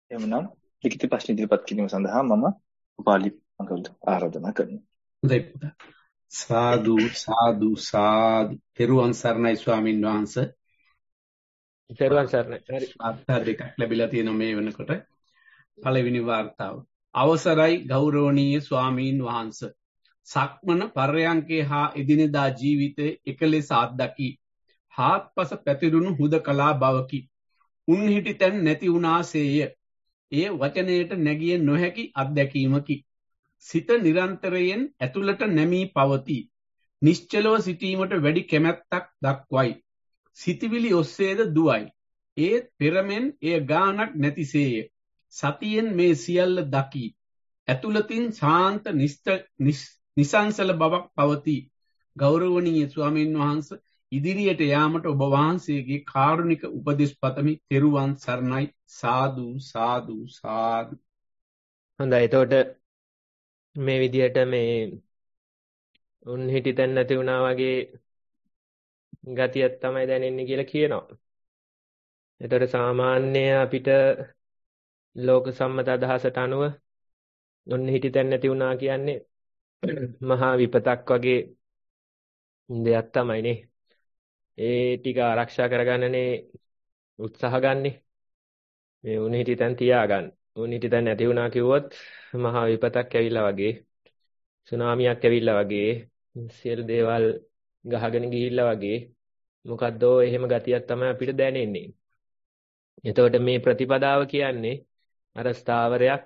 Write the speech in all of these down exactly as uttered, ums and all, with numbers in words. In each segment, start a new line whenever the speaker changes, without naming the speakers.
එමනම් ලිඛිත ප්‍රශ්න ඉදිරිපත් කිරීම සඳහා මම උපාලි මඟුල්ට ආරාධනා කරනවා.
හොඳයි පුතා. සාදු සාදු සාදු. තෙරුවන් සරණයි ස්වාමින් වහන්සේ.
තෙරුවන් සරණයි. හරි.
වාර්තා දෙකක් ලැබිලා තියෙනවා මේ වෙනකොට. පළවෙනි වාර්තාව. අවසරයි ගෞරවනීය ස්වාමීන් වහන්සේ. සක්මන පර්යංකේ හා එදිනෙදා ජීවිතයේ එකලෙස අත්දකි. හාත්පස පැතිරුණු හුදකලා බවකි. උන්හිටි තැන් නැති වුණාසේය. එය වචනයට නැගිය නොහැකි අත්දැකීමකි. සිත නිරන්තරයෙන් ඇතුළට නැමී පවතී. නිශ්චලව සිටීමට වැඩි කැමැත්තක් දක්වයි. සිතවිලි ඔස්සේද දුවයි. ඒත් පෙරමෙන් එය ගානක් නැතිසේය. සතියෙන් මේ සියල්ල දකි. ඇතුළතින් ශාන්ත නිසංසල බවක් පවතී. ගෞරවනීය ස්වාමීන් වහන්සේ ඉදිරියට යාමට ඔබ වහන්සේගේ කාරුණික උපදෙස් පතමි. තෙරුවන් සරණයි. සාදු සාදු සාදු.
හොඳයි. එතකොට මේ විදිහට මේ උන් හිටිතැන් නැති වුණා වගේ ගතියක් තමයි දැනෙන්නේ කියලා කියනවා. එතකොට සාමාන්‍ය අපිට ලෝක සම්මත අදහසට අනුව උන් හිටිතැන් නැති වුණා කියන්නේ මහා විපතක් වගේ දෙයක් තමයිනේ. ඒ ටික ආරක්ෂා කරගන්නනේ උත්සාහ ගන්නෙ. මේ උන් හිටිතැන් තියාගන්න. උන් හිටිතැන් නැති වුණා කිව්වොත් මහා විපතක් ඇවිල්ලා වගේ, සුනාමියක් ඇවිල්ලා වගේ, සියලු දේවල් ගහගෙන ගිහිල්ලා වගේ මොකද්දෝ එහෙම ගතියක් තමයි අපිට දැනෙන්නේ. එතකොට මේ ප්‍රතිපදාව කියන්නේ අර ස්ථාවරයක්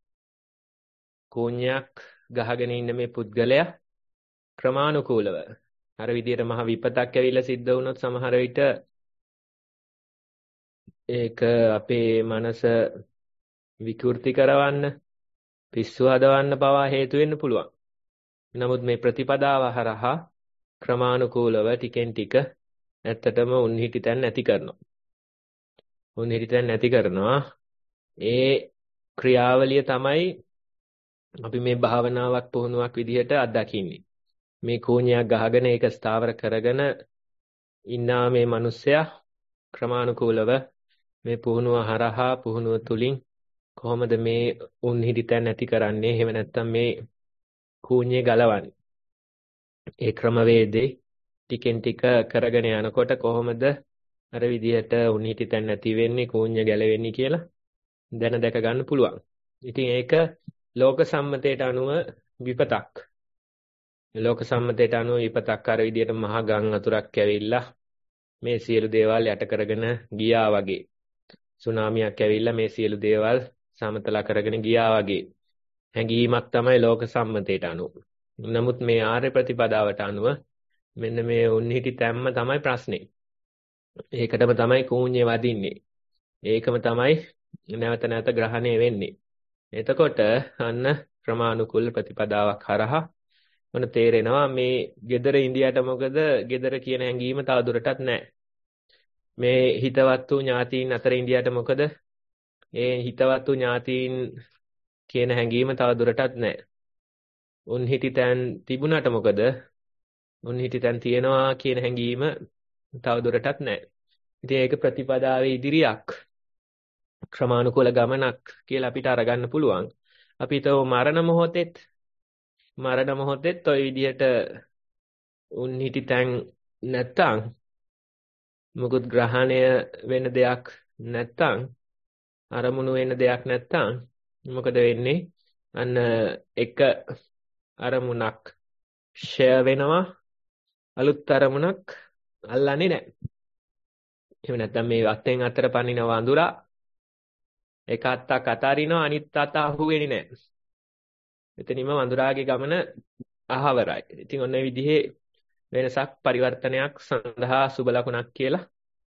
කෝණයක් ගහගෙන ඉන්න මේ පුද්ගලයා ක්‍රමානුකූලව අර විදියට මහ විපතක් ඇවිල්ලා සිද්ධ වුණොත් සමහර විට ඒක අපේ මනස විකෘති කරවන්න, පිස්සු හදවන්න පවා හේතු වෙන්න පුළුවන්. නමුත් මේ ප්‍රතිපදාව හරහා ක්‍රමානුකූලව ටිකෙන් ටික ඇත්තටම උන් හිටිතැන් නැති කරනවා. උන් හිටිතැන් නැති කරනවා. ඒ ක්‍රියාවලිය තමයි අපි මේ භාවනාවක් පුහුණුවක් විදිහට අත්දකින්නේ. මේ කෝණයක් ගහගෙන ඒක ස්ථාවර කරගෙන ඉන්නා මේ මිනිස්සයා ක්‍රමානුකූලව මේ පුහුණුව හරහා පුහුණුව තුලින් කොහොමද මේ උන් හිටිතැන් නැති කරන්නේ? එහෙම නැත්නම් මේ කෝණිය ගලවන්නේ? ඒ ක්‍රමවේදේ ටිකෙන් ටික කරගෙන යනකොට කොහොමද අර විදිහට උන් හිටිතැන් නැති වෙන්නේ, කෝණිය ගැලවෙන්නේ කියලා දැන දැක ගන්න පුළුවන්. ඉතින් ඒක ලෝක සම්මතයට අනුව විපතක්. ලෝක සම්මතයට අනුව විපතක් අර විදිහට මහා ගම් අතුරක් ඇවිල්ලා මේ සියලු දේවල් යට කරගෙන ගියා වගේ. සුනාමියක් ඇවිල්ලා මේ සියලු දේවල් සමතලා කරගෙන ගියා වගේ හැඟීමක් තමයි ලෝක සම්මතයට අනුව. නමුත් මේ ආර්ය ප්‍රතිපදාවට අනුව මෙන්න මේ උන්හිටි තැම්ම තමයි ප්‍රශ්නේ. ඒකටම තමයි කෝණ්‍ය වදින්නේ. ඒකම තමයි නැවත නැවත ග්‍රහණය වෙන්නේ. එතකොට අන්න ක්‍රමානුකූල ප්‍රතිපදාවක් හරහා මොන තේරෙනවා මේ gedara ඉන්දියාට මොකද gedara කියන හැඟීම තවදුරටත් නැහැ. මේ හිතවත්තු ඥාතීන් අතර ඉන්දියාට මොකද ඒ හිතවත්තු ඥාතීන් කියන හැඟීම තවදුරටත් නැහැ. උන් හිටිතැන් තිබුණාට මොකද උන් හිටිතැන් තියනවා කියන හැඟීම තවදුරටත් නැහැ. ඉතින් ඒක ප්‍රතිපදාවේ ඉදිරියක්, ක්‍රමානුකූල ගමනක් කියලා අපිට අරගන්න පුළුවන්. අපි තව මරණ මොහොතෙත් මරණ මොහොතෙත් ওই විදිහට උන් හිටිතැන් නැත්තම් මොකුත් ග්‍රහණය වෙන දෙයක් නැත්තම් අරමුණු වෙන දෙයක් නැත්තම් මොකද වෙන්නේ? අන්න එක අරමුණක් ෂය වෙනවා, අලුත් අරමුණක් අල්ලන්නේ නැහැ. එහෙම නැත්නම් මේ අත්ෙන් අතර පනින වඳුරා එක අත්තක් අතාරිනවා, අනිත් අත අහුවෙන්නේ නැහැ. එතනින්ම වඳුරාගේ ගමන අහවරයි. ඉතින් ඔන්න ඒ විදිහේ වෙනසක්, පරිවර්තනයක් සඳහා සුබ ලකුණක් කියලා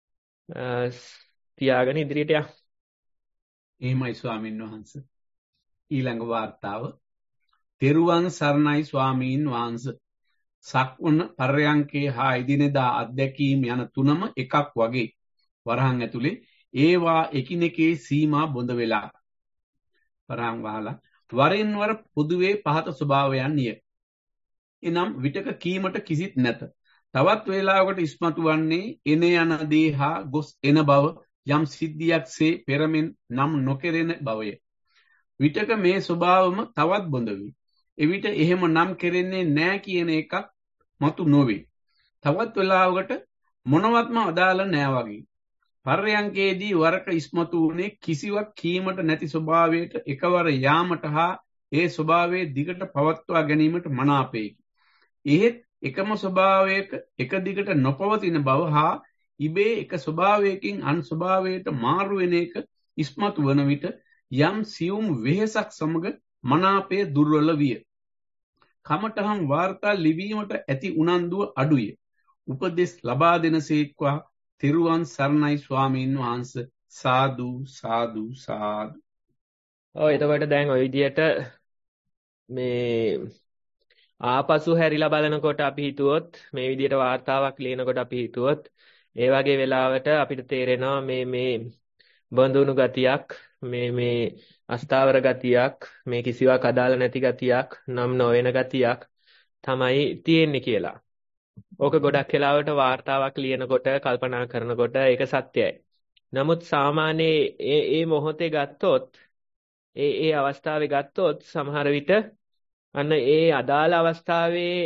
තියාගෙන ඉදිරියට යන්න.
එහෙමයි ස්වාමින් වහන්සේ. ඊළඟ වාර්තාව. තෙරුවන් සරණයි ස්වාමීන් වහන්සේ. සක්වන පර්යංකේ හා ඉදිනෙදා අධ්‍යක්ීම් යන තුනම එකක් වගේ වරහන් ඇතුලේ ඒවා එකිනෙකේ සීමා බොඳ වෙලා වරහන් වහලා වරින් වර පොදුවේ පහත ස්වභාවයන් නිය. එනම් විටක කීමට කිසිත් නැත. තවත් වේලාවකට ඉස්මතු වන්නේ එන යන දේ හා ගොස් එන බව යම් සිද්ධියක්සේ පෙරමෙන් නම් නොකෙරෙන බවය. විටක මේ ස්වභාවම තවත් බොඳ වේ. එවිට එහෙම නම් කෙරෙන්නේ නෑ කියන එකක් මතු නොවේ. තවත් වෙලාවකට මොනවත්ම අදාළ නෑ වගේ. පර්යංකේදී වරක ඉස්මතු වුණේ කිසිවක් කීමට නැති ස්වභාවයට එකවර යාමට හා ඒ ස්වභාවයේ දිගට පවත්වා ගැනීමට මනාපේකි. එහෙත් එකම ස්වභාවයක එක දිගට නොපවතින බව හා ඉබේ එක ස්වභාවයකින් අන් ස්වභාවයට මාරු වෙන එක ඉස්මතු වන විට යම් සියුම් වෙහෙසක් සමග මනාපය දුර්වල විය. කමටහම් වාර්තා ලිවීමට ඇති උනන්දුව අඩුය. උපදෙස් ලබා දෙනසේක්වා තෙරුවන් සරණයි ස්වාමීන් වහන්සේ. සාදු සාදු සාදු.
ඔව් එතකොට දැන් ওই විදියට මේ ආපසු හැරිලා බලනකොට අපි හිතුවොත් මේ විදියට වාර්තාවක් ලියනකොට අපි හිතුවොත් ඒ වගේ වෙලාවට අපිට තේරෙනවා මේ මේ බඳුණු ගතියක් මේ මේ අස්ථාවර ගතියක් මේ කිසිවක් අදාළ නැති ගතියක් නම් නොවන ගතියක් තමයි තියෙන්නේ කියලා. ඕක ගොඩක් වෙලාවට වාර්තාවක් ලියනකොට කල්පනා කරනකොට ඒක සත්‍යයි. නමුත් සාමාන්‍ය ඒ ඒ මොහොතේ ගත්තොත් ඒ ඒ අවස්ථාවේ ගත්තොත් සමහර විට අන්න ඒ අදාළ අවස්ථාවේ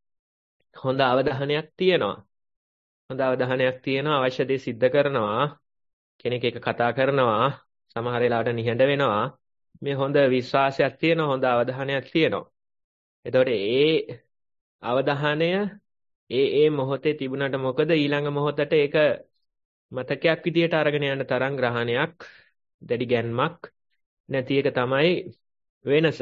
හොඳ අවධානයක් තියෙනවා. හොඳ අවධානයක් තියෙනවා අවශ්‍ය දේ සිද්ධ කරනවා. කෙනෙක් එක කතා කරනවා. සමහර වෙලාවට නිහඬ වෙනවා. මේ හොඳ විශ්වාසයක් තියෙනවා. හොඳ අවධානයක් තියෙනවා. එතකොට ඒ අවධානය ඒ ඒ මොහොතේ තිබුණාට මොකද ඊළඟ මොහොතට ඒක මතකයක් විදියට අරගෙන යන තරම් ග්‍රහණයක් දැඩි ගැන්මක් නැති එක තමයි වෙනස.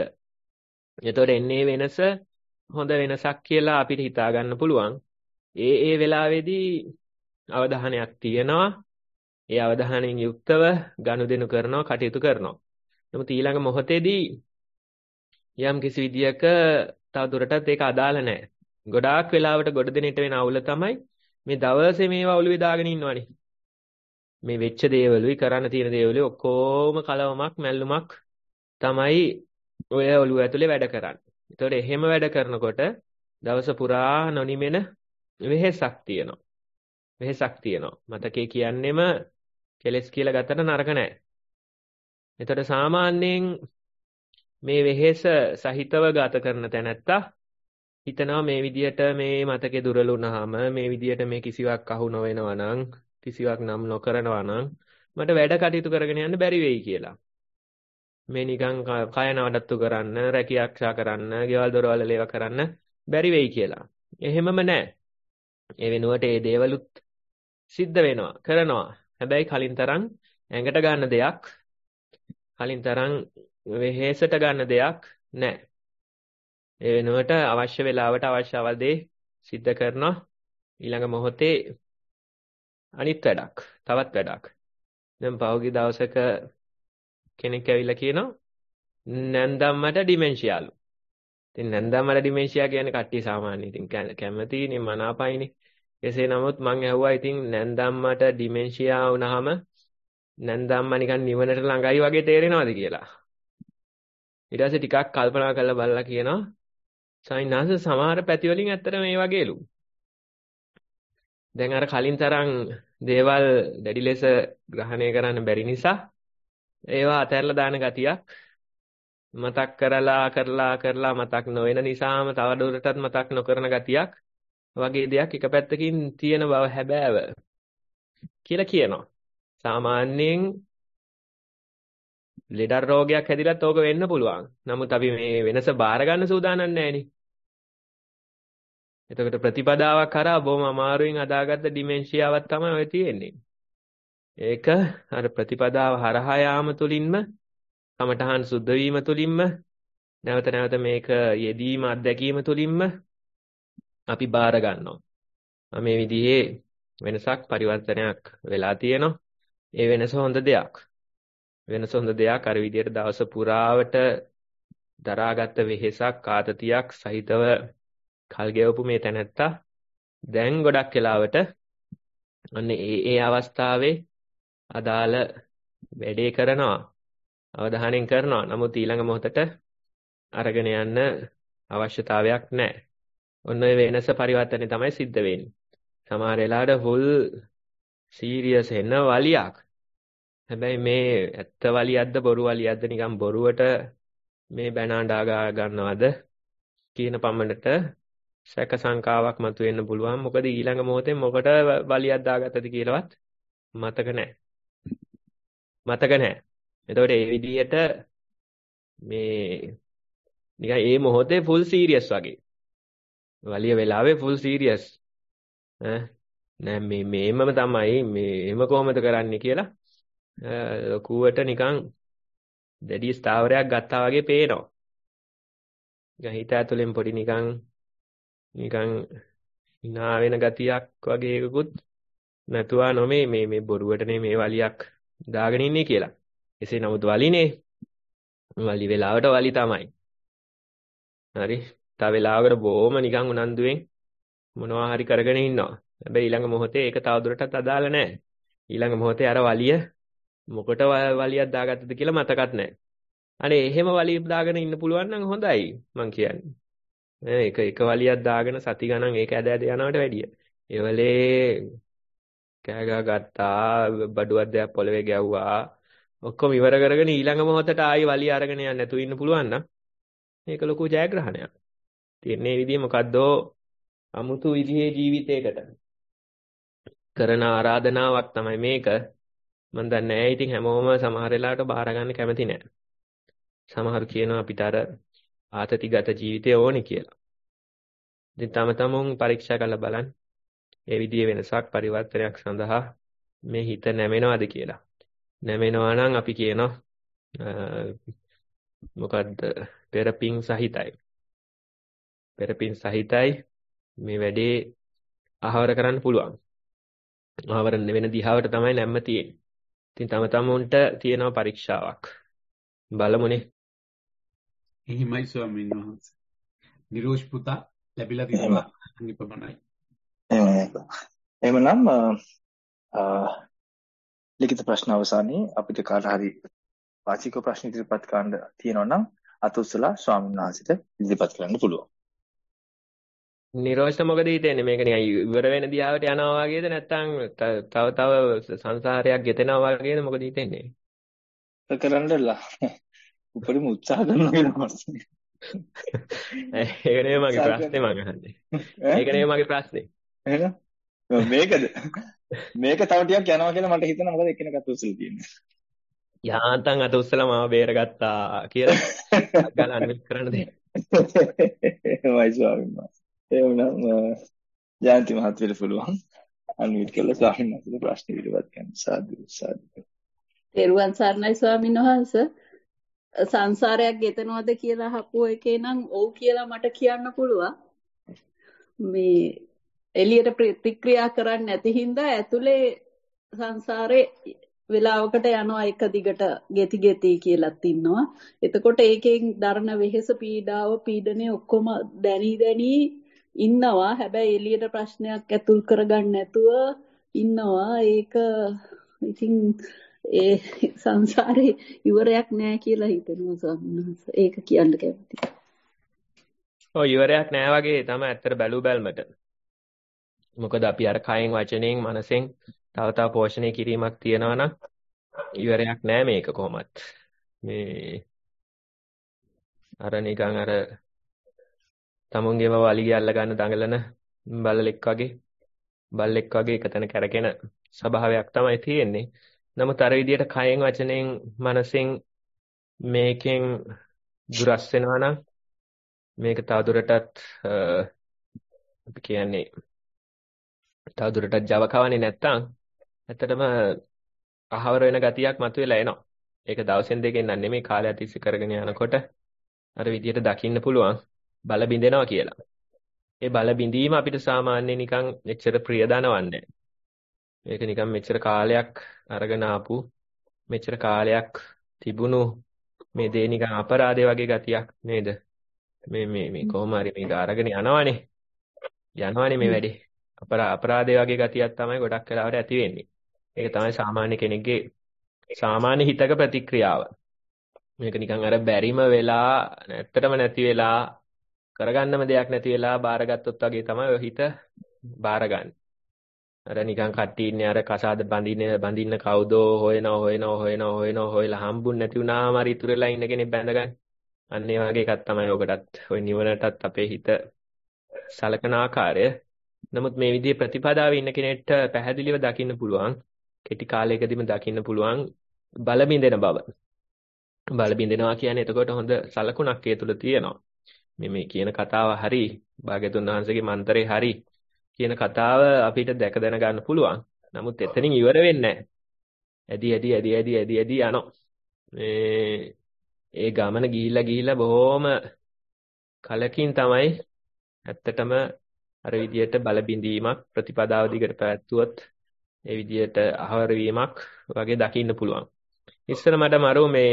එතකොට එන්නේ වෙනස හොඳ වෙනසක් කියලා අපිට හිතා ගන්න පුළුවන්. ඒ ඒ වෙලාවේදී අවධානයක් තියෙනවා. ඒ අවධානයෙන් යුක්තව ගනුදෙනු කරනවා, කටයුතු කරනවා. නමුත් ඊළඟ මොහොතේදී යම් කිසි විදියක තව දුරටත් ඒක අදාළ නැහැ. ගොඩාක් වෙලාවට ගොඩ දෙනෙට වෙන අවුල තමයි මේ දවසේ මේවා ඔළුවේ දාගෙන ඉන්නවනේ. මේ වෙච්ච දේවලුයි කරන්න තියෙන දේවලුයි ඔක්කොම කලවමක් මැල්ලුමක් තමයි ඔය ඔළුව ඇතුලේ වැඩ කරන්නේ. ඒතකොට එහෙම වැඩ කරනකොට දවස පුරා නොනිමෙන වෙහෙසක් තියෙනවා. වෙහෙසක් තියෙනවා. මතකේ කියන්නෙම කෙලස් කියලා ගත්තට නරක නැහැ. ඒතකොට සාමාන්‍යයෙන් මේ වෙහෙස සහිතව ගත කරන තැනැත්තා හිතනවා මේ විදියට මේ මතකේ දුරලුණාම මේ විදියට මේ කිසිවක් අහු නොවෙනවා නම් කිසිවක් නම් නොකරනවා නම් මට වැඩ කටයුතු කරගෙන යන්න බැරි වෙයි කියලා. මේ නිකන් කය නවඩත්තු කරන්න, රැකියාක්ෂා කරන්න, ගෙවල් දොරවල් ලේව කරන්න බැරි වෙයි කියලා. එහෙමම නැහැ. ඒ වෙනුවට මේ දේවලුත් සිද්ධ වෙනවා, කරනවා. හැබැයි කලින් තරම් ඇඟට ගන්න දෙයක්, කලින් තරම් වෙහෙසට ගන්න දෙයක් නැහැ. ඒ වෙනුවට අවශ්‍ය වෙලාවට අවශ්‍ය අවදේ සිද්ධ කරනවා. ඊළඟ මොහොතේ අනිත් වැඩක්, තවත් වැඩක්. දැන් පහුගිය දවසක කෙනෙක් ඇවිල්ලා කියනවා නැන්දම්මට ඩිමෙන්ෂියාලු. ඉතින් නැන්දම්මට ඩිමෙන්ෂියා කියන්නේ කට්ටිය සාමාන්‍ය ඉතින් කැමතිනේ මනාපයිනේ. එසේ නමුත් මං ඇහුවා ඉතින් නැන්දම්මට ඩිමෙන්ෂියා වුණාම නැන්දම්ම නිකන් නිවනට ළඟයි වගේ තේරෙනවද කියලා. ඊට පස්සේ ටිකක් කල්පනා කරලා බලලා කියනවා සයින්නාස සමහර පැති වලින් ඇත්තට මේ වගේලු. දැන් අර කලින් තරම් දේවල් දැඩි ලෙස ග්‍රහණය කරන්න බැරි නිසා ඒවා අතහැරලා දාන ගතියක් මතක් කරලා කරලා කරලා මතක් නොවන නිසාම තව දුරටත් මතක් නොකරන ගතියක් වගේ දෙයක් එක පැත්තකින් තියෙන බව හැබෑව කියලා කියනවා. සාමාන්‍යයෙන් ලෙඩ රෝගයක් හැදිලත් ඕක වෙන්න පුළුවන්. නමුත් අපි මේ වෙනස බාර ගන්න සූදානම් නැහැනේ. එතකොට ප්‍රතිපදාවක් කරා බොහොම අමාරුවෙන් හදාගත්ත ඩිමෙන්ෂියාවක් තමයි ඔය තියෙන්නේ. ඒක අර ප්‍රතිපදාව හරහා යාම තුලින්ම කමඨහන් සුද්ධ වීම තුලින්ම නැවත නැවත මේක යෙදීම අත්දැකීම තුලින්ම අපි බාර ගන්නවා. මේ විදිහේ වෙනසක් පරිවර්තනයක් වෙලා තියෙනවා. ඒ වෙනස හොඳ දෙයක්. වෙනස හොඳ දෙයක්. අර විදිහට දවස පුරාවට දරාගත්ත වෙහෙසක් ආතතියක් සහිතව කල් ගෙවපු මේ තැනැත්තා දැන් ගොඩක් වෙලාවට අන්න ඒ ඒ අවස්ථාවේ අදාළ වැඩේ කරනවා. අවධානයෙන් කරනවා. නමුත් ඊළඟ මොහොතට අරගෙන යන්න අවශ්‍යතාවයක් නැහැ. ඔන්න ඔය වෙනස පරිවර්තනය තමයි සිද්ධ වෙන්නේ. සමහර වෙලාවට ෆුල් සීරියස් වෙන වලියක්. හැබැයි මේ ඇත්ත වලියක්ද බොරු වලියක්ද නිකන් බොරුවට මේ බැන අඬා ගා ගන්නවද කියන පමණට සැක සංකාවක් මතුවෙන්න පුළුවන්. මොකද ඊළඟ මොහොතේ මොකට වලියක් දාගත්තද කියලාවත් මතක නැහැ. මතක නැහැ. එතකොට ඒ විදිහට මේ නිකන් ඒ මොහොතේ ෆුල් සීරියස් වගේ. වලිය වෙලාවේ ෆුල් සීරියස්. ඈ නෑ මේ මේමම තමයි මේ එහෙම කොහොමද කරන්නේ කියලා ලකුවට නිකන් දැඩි ස්ථාවරයක් ගත්තා වගේ පේනවා. නිකන් හිත ඇතුලෙන් පොඩි නිකන් නිකන් hina වෙන ගතියක් වගේ එකකුත් නැතුවා නොමේ මේ මේ බොරුවටනේ මේ වලියක් දාගෙන ඉන්නේ කියලා. එසේ නමුත් වලිනේ වලි වෙලාවට වලි තමයි. හරි. තව වෙලාවකට බොහොම නිකන් උනන්දුවෙන් මොනවා හරි කරගෙන ඉන්නවා. හැබැයි ඊළඟ මොහොතේ ඒක තවදුරටත් අදාළ නැහැ. ඊළඟ මොහොතේ අර වලිය මොකට වලියක් දාගත්තද කියලා මතකත් නැහැ. අනේ එහෙම වලියක් දාගෙන ඉන්න පුළුවන් නම් හොඳයි මං කියන්නේ. ඈ එක එක වලියක් දාගෙන සති ගණන් ඒක ඇද ඇද යනවට වැඩිය. ඒ වෙලේ කෑ ගහ ගත්තා, බඩුවක් දෙයක් පොළවේ ගැව්වා. ඔක්කොම ඉවර කරගෙන ඊළඟ මොහොතට ආයි වලිය අරගෙන යන්න නැතුව ඉන්න පුළුවන් නම් මේක ලොකු ජයග්‍රහණයක්. තියන්නේ විදිය මොකද්දෝ අමුතු විදිහේ ජීවිතයකට කරන ආරාධනාවක් තමයි මේක. මම දන්නේ නැහැ ඉතින් හැමෝම සමහර වෙලාවට බාර ගන්න කැමති නැහැ. සමහරු කියනවා අපිට අර ආතතිගත ජීවිතය ඕනේ කියලා. ඉතින් තම තමුන් පරීක්ෂා කරලා බලන්න. ඒ විදිහේ වෙනසක් පරිවර්තනයක් සඳහා මේ හිත නැමෙනවද කියලා. නැමෙනවා නම් අපි කියනවා මොකද්ද පෙරපින් සහිතයි. පෙරපින් සහිතයි මේ වැඩේ අහවර කරන්න පුළුවන්. අහවර වෙන දිහාවට තමයි නැම්ම තියෙන්නේ. ඉතින් තම තමුන්ට තියෙනවා පරීක්ෂාවක්. බලමුනේ.
එහෙමයි ස්වාමීන් වහන්සේ. නිරෝෂ් පුතා ලැබිලා තියෙනවා නිපමණයි.
එහෙමනම් ලිඛිත ප්‍රශ්න අවසානයේ අපිට කාට හරි වාචික ප්‍රශ්න ඉදිරිපත් කරන්න තියෙනවා නම් අත උස්සලා ස්වාමීන් වහන්සේට ඉදිරිපත් කරන්න පුළුවන්.
නිරෝෂ්ට මොකද හිතෙන්නේ මේක නිකන් ඉවර වෙන දිහාවට යනවා වගේද නැත්නම් තව තව සංසාරයක් ගෙතෙනවා වගේද මොකද හිතෙන්නේ?
කරන්නලා උපරිම උත්සාහ කරනවා වෙනවා.
ඒක නෙවෙයි මගේ ප්‍රශ්නේ මම අහන්නේ. ඒක නෙවෙයි මගේ ප්‍රශ්නේ.
එහෙනම් මේකද මේක තව ටිකක් යනවා කියලා මට හිතෙනවා මොකද එක්කෙනෙක් අත උස්සලා තියෙන්නේ.
යාන්තම් අත උස්සලා මාව බේරගත්තා කියලා ගලන්න කරන්න දෙන්න.
එමයි ස්වාමීන් වහන්සේ. ඒ වුණාම ජයන්ති මහත්මියට පුළුවන් අන්මියුට් කරලා ස්වාමීන් වහන්සේට ප්‍රශ්න ඉදිරිපත් කරන්න. සාදු සාදු.
තෙරුවන් සරණයි ස්වාමීන් වහන්සේ. සංසාරයක් ගෙතනවද කියලා අහපු එකේ නම් ඔව් කියලා මට කියන්න පුළුවන්. මේ එළියට ප්‍රතික්‍රියා කරන්නේ නැති හින්දා ඇතුලේ සංසාරේ වෙලාවකට යනවා එක දිගට ගෙති ගෙති කියලාත් ඉන්නවා. එතකොට ඒකෙන් දරන වෙහෙස පීඩාව පීඩනේ ඔක්කොම දැනි දැනි ඉන්නවා. හැබැයි එළියට ප්‍රශ්නයක් ඇතුල් කරගන්න නැතුව ඉන්නවා. ඒක ඉතින් ඒ සංසාරේ ඉවරයක් නෑ කියලා හිතෙනවා ස්වාමීන් වහන්සේ. ඒක කියන්න කැමතියි.
ඔව් ඉවරයක් නෑ වගේ තමයි ඇත්තට බැලු බැලමට. මොකද අපි අර කයෙන් වචනෙන් මනසෙන් තව තව පෝෂණය කිරීමක් තියනවා නම් ඉවරයක් නෑ මේක කොහොමත්. මේ අර නිකන් අර තමුන්ගේම වලිගය අල්ල ගන්න දඟලන බල්ලෙක් වගේ බල්ලෙක් වගේ එකතන කැරකෙන ස්වභාවයක් තමයි තියෙන්නේ. නමුත් අර විදියට කයෙන් වචනෙන් මනසෙන් මේකෙන් දුරස් වෙනවා නම් මේක තවදුරටත් අපි කියන්නේ තවදුරටත් Java කවන්නේ නැත්තම් ඇත්තටම අහවර වෙන ගතියක් මතුවෙලා එනවා. ඒක දවසෙන් දෙකෙන් නම් නෙමෙයි කාලයක් තිස්සේ කරගෙන යනකොට අර විදියට දකින්න පුළුවන් බල බින්දෙනවා කියලා. ඒ බල බිඳීම අපිට සාමාන්‍ය නිකන් එච්චර ප්‍රියදනවන්නේ. මේක නිකන් මෙච්චර කාලයක් අරගෙන ආපු මෙච්චර කාලයක් තිබුණු මේ දේ නිකන් අපරාධය වගේ ගතියක් නේද? මේ මේ මේ කොහොම හරි මේක අරගෙන යනවනේ. යනවනේ මේ වැඩේ. අපරා අපරාධය වගේ ගතියක් තමයි ගොඩක් වෙලාවට ඇති වෙන්නේ. ඒක තමයි සාමාන්‍ය කෙනෙක්ගේ සාමාන්‍ය හිතක ප්‍රතික්‍රියාව. මේක නිකන් අර බැරිම වෙලා නැත්තටම නැති වෙලා කරගන්නම දෙයක් නැති වෙලා බාරගත්තොත් වගේ තමයි ඔය හිත බාරගන්නේ. අර නිකන් කට්ටිය ඉන්නේ අර කසාද බඳින්න බඳින්න කවුදෝ හොයනවා හොයනවා හොයනවා හොයනවා හොයලා හම්බුනේ නැති වුණාම හරි ඉතුරුලා ඉන්න කෙනෙක් බැඳගන්න. අන්න ඒ වගේ එකක් තමයි ඔකටත්. ওই නිවනටත් අපේ හිත සලකන ආකාරය. නමුත් මේ විදිහේ ප්‍රතිපදාවේ ඉන්න කෙනෙක්ට පැහැදිලිව දකින්න පුළුවන්. කෙටි කාලයකදීම දකින්න පුළුවන් බල බින්දෙන බව. බල බින්දෙනවා කියන්නේ එතකොට හොඳ සලකුණක් ඒ තුල තියෙනවා. මේ මේ කියන කතාව හරි, භාග්‍යතුන් වහන්සේගේ මන්තරේ හරි කියන කතාව අපිට දැක දැන ගන්න පුළුවන්. නමුත් එතනින් ඉවර වෙන්නේ නැහැ. ඇදි ඇදි ඇදි ඇදි ඇදි ඇදි යනවා. මේ ඒ ගමන ගිහිල්ලා ගිහිල්ලා බොහොම කලකින් තමයි ඇත්තටම අර විදියට බල බිඳීමක් ප්‍රතිපදාව දිගට පැවැත්වුවොත් ඒ විදියට අහවර වීමක් වගේ දකින්න පුළුවන්. ඉස්සර මට මරු මේ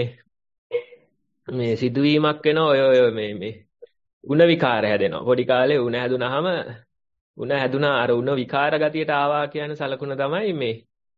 මේ සිදුවීමක් වෙනවා ඔය ඔය මේ මේ උණ විකාර හැදෙනවා. පොඩි කාලේ උණ හැදුනහම උණ හැදුනා අර උණ විකාර ගතියට ආවා කියන සලකුණ තමයි මේ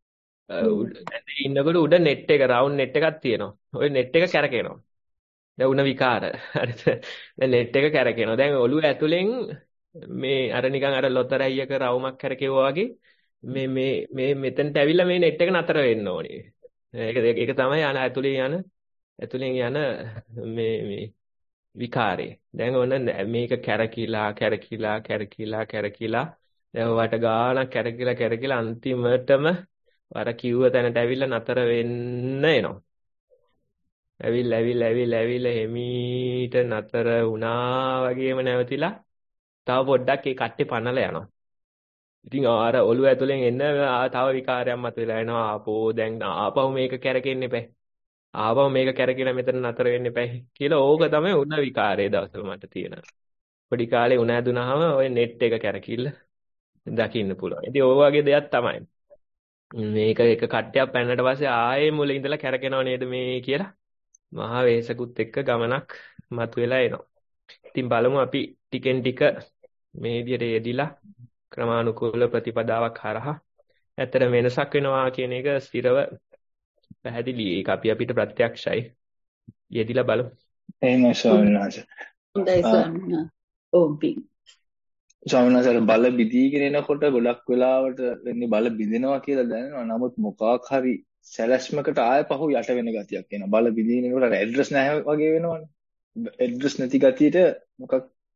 ඇඳේ ඉන්නකොට උඩ නෙට් එක රවුන්ඩ් නෙට් එකක් තියෙනවා. ওই නෙට් එක කැරකෙනවා. දැන් උණ විකාර. හරිද? දැන් නෙට් එක කැරකෙනවා. දැන් ඔළුව ඇතුලෙන් මේ අර නිකන් අර ලොතරැයියක රවුමක් කැරකෙවුවා වගේ මේ මේ මේ මෙතනට ඇවිල්ලා මේ නෙට් එක නතර වෙන්න ඕනේ. ඒක ඒක තමයි යන ඇතුලේ යන ඇතුලෙන් යන මේ මේ විකාරේ. දැන් ඔන්න මේක කැරකිලා කැරකිලා කැරකිලා කැරකිලා දැන් වට ගානක් කැරකිලා කැරකිලා අන්තිමටම වර කිව්ව තැනට ඇවිල්ලා නතර වෙන්න එනවා. ඇවිල්ලා ඇවිල්ලා ඇවිල්ලා ඇවිල්ලා එමීට නතර වුණා වගේම නැවතිලා තව පොඩ්ඩක් ඒ කට්ටේ පනලා යනවා. ඉතින් අර ඔළුව ඇතුලෙන් එන්න තව විකාරයක් මතුවලා එනවා. ආපෝ දැන් ආපහු මේක කැරකෙන්න එපා. ආපහු මේක කැරකිලා මෙතන නතර වෙන්න එපා කියලා ඕක තමයි උණ විකාරයේ දවසල මට තියෙනවා. පොඩි කාලේ උණ ඇදුනහම ওই නෙට් එක කැරකිල්ල දකින්න පුළුවන්. ඉතින් ඔය වගේ දෙයක් තමයි. මේක එක කට්ටියක් පැනනට පස්සේ ආයේ මුල ඉඳලා කැරකෙනව නේද මේ කියලා මහා වේසකුත් එක්ක ගමනක් මතුවලා එනවා. ඉතින් බලමු අපි ටිකෙන් ටික මේ විදිහට යෙදිලා ක්‍රමානුකූල ප්‍රතිපදාවක් හරහා ඇත්තට වෙනසක් වෙනවා කියන එක ස්ථිරව පැහැදිලි. ඒක අපි අපිට ප්‍රත්‍යක්ෂයි. යෙදිලා බලමු.
එහෙමයි ස්වාමීන් වහන්සේ.
හොඳයි ස්වාමීන් වහන්සේ. ඕම් පිං.
ස්වාමීන් වහන්සේ බල බිඳීගෙන එනකොට ගොඩක් වෙලාවට වෙන්නේ බල බිඳිනවා කියලා දැනෙනවා. නමුත් මොකක් හරි සැලැස්මකට ආය පහු යට වෙන ගතියක් එනවා. බල බිඳීගෙන එනකොට ඇඩ්‍රස් නැහැ වගේ වෙනවනේ. ඇඩ්‍රස් නැති ගතියට මොකක්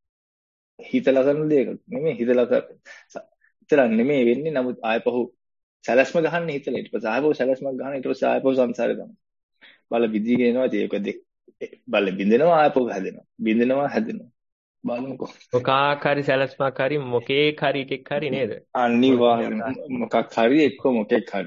හිතලා කරන දෙයක් නෙමෙයි හිතලා කර හිතලා නෙමෙයි වෙන්නේ. නමුත් ආය පහු සැලැස්ම ගහන්නේ හිතලා ඊට පස්සේ ආය පහු සැලැස්මක් ගහන ඊට පස්සේ ආය පහු සංසාරේ තමයි. බල බිඳීගෙන එනවා. ඒක දෙක බල බිඳිනවා ආය පහු හැදෙනවා. බිඳිනවා හැදෙනවා. බලමුකෝ.
මොකක් හරි සැලැස්මක් හරි මොකේක් හරි එකෙක් හරි නේද?
අනිවාර්යයෙන් මොකක් හරි එක්ක මොකෙක් හරි.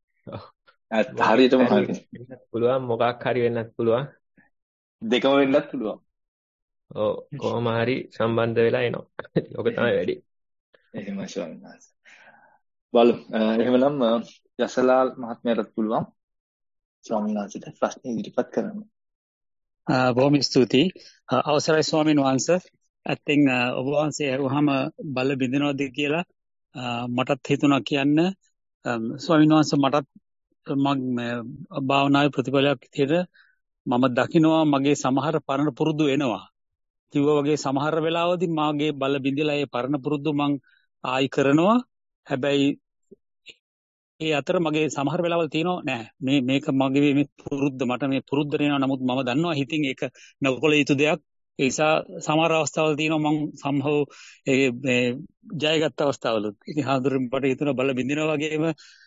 අත් හරියටම හරි.
පුළුවන් මොකක් හරි වෙන්නත් පුළුවන්.
දෙකම වෙන්නත් පුළුවන්.
ඔව් කොහොම හරි සම්බන්ධ වෙලා එනවා. ඔක තමයි වැඩි.
එහෙමයි ස්වාමීන් වහන්සේ. බලමු. එහෙමනම් යසලාල් මහත්මයාටත් පුළුවන් ස්වාමීන් වහන්සේට ප්‍රශ්න ඉදිරිපත් කරන්න.
බොහොම ස්තුතියි. අවසරයි ස්වාමීන් වහන්සේ. ඇත්තෙන් ඔබ වහන්සේ අහුවහම බල බින්දිනවද කියලා මටත් හිතුණා කියන්න. ස්වාමීන් වහන්සේ මටත් මම භාවනාවේ ප්‍රතිඵලයක් විදිහට මම දකිනවා මගේ සමහර පරණ පුරුදු එනවා. කිව්වා වගේ සමහර වෙලාවදී මාගේ බල බින්දිලා ඒ පරණ පුරුදු මං ආයි කරනවා. හැබැයි ඒ අතර මගේ සමහර වෙලාවල් තියෙනවා නෑ මේ මේක මගේ මේ පුරුද්ද මට මේ පුරුද්ද නේනවා. නමුත් මම දන්නවා හිතින් ඒක නොකළ යුතු දෙයක්. ඒ නිසා සමහර අවස්ථාවල් තියෙනවා මං සම්භව ඒ ජයගත් අවස්ථාවලුත්. ඉතින් හාමුදුරුවෝ මට හිතුණා බල බින්දිනවා වගේම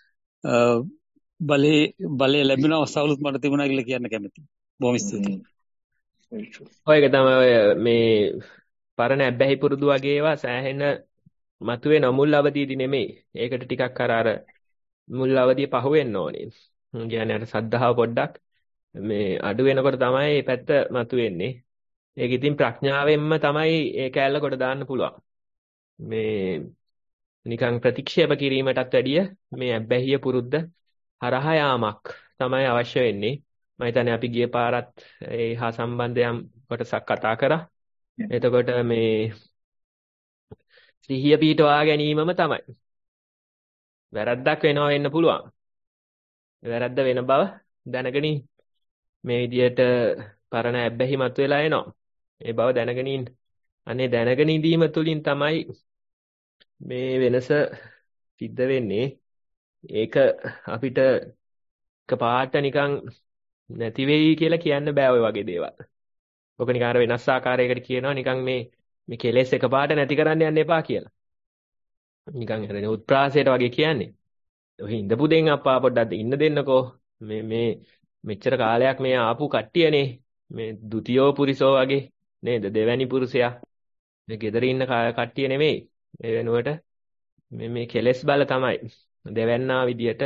බලේ බලේ ලැබෙන අවස්ථාවලුත් මට තිබුණා කියලා කියන්න කැමතියි. බොහොම ස්තුතියි.
ඔයක තමයි ඔය මේ පරණ ඇබ්බැහි පුරුදු වගේ ඒවා සෑහෙන මතුවෙන මුල් අවදීදී නෙමෙයි. ඒකට ටිකක් අර අර මුල් අවදිය පහු වෙන්න ඕනේ. කියන්නේ අර සද්ධාව පොඩ්ඩක් මේ අඩු වෙනකොට තමයි මේ පැත්ත මතුවෙන්නේ. ඒක ඉතින් ප්‍රඥාවෙන්ම තමයි ඒ කැලල කොට දාන්න පුළුවන්. මේ නිකන් ප්‍රතික්ෂේප කිරීමටත් වැඩිය මේ ඇබ්බැහිය පුරුද්ද හරහා යාමක් තමයි අවශ්‍ය වෙන්නේ. මම හිතන්නේ අපි ගිය පාරත් ඒ හා සම්බන්ධ යම් කොටසක් කතා කරා. එතකොට මේ සිහිය පිටවා ගැනීමම තමයි. වැරද්දක් වෙනවා වෙන්න පුළුවන්. වැරද්ද වෙන බව දැනගෙන මේ විදියට පරණ ඇබ්බැහි මතුවලා එනවා. ඒ බව දැනගෙන ඉන්න. අනේ දැනගෙන ඉඳීම තුලින් තමයි මේ වෙනස සිද්ධ වෙන්නේ ඒක අපිට එකපාරට නිකන් නැති වෙයි කියලා කියන්න බෑ ඔය වගේ දේවල්. ඔක නිකන් අර වෙනස් ආකාරයකට කියනවා නිකන් මේ මේ කෙලෙස් එකපාරට නැති කරන්න යන්න එපා කියලා. නිකන් හරි උත්ප්‍රාසයට වගේ කියන්නේ. ඔහි ඉඳපු දෙන් අප්පා පොඩ්ඩක් ඉන්න දෙන්නකෝ. මේ මේ මෙච්චර කාලයක් මේ ආපු කට්ටියනේ. මේ ද්විතීයෝ පුරිසෝ වගේ නේද? දෙවැනි පුරුෂයා. මේ ගෙදර ඉන්න කට්ටිය නෙමෙයි. ඒ වෙනුවට මේ මේ කෙලෙස් බල තමයි දෙවැන්නා විදියට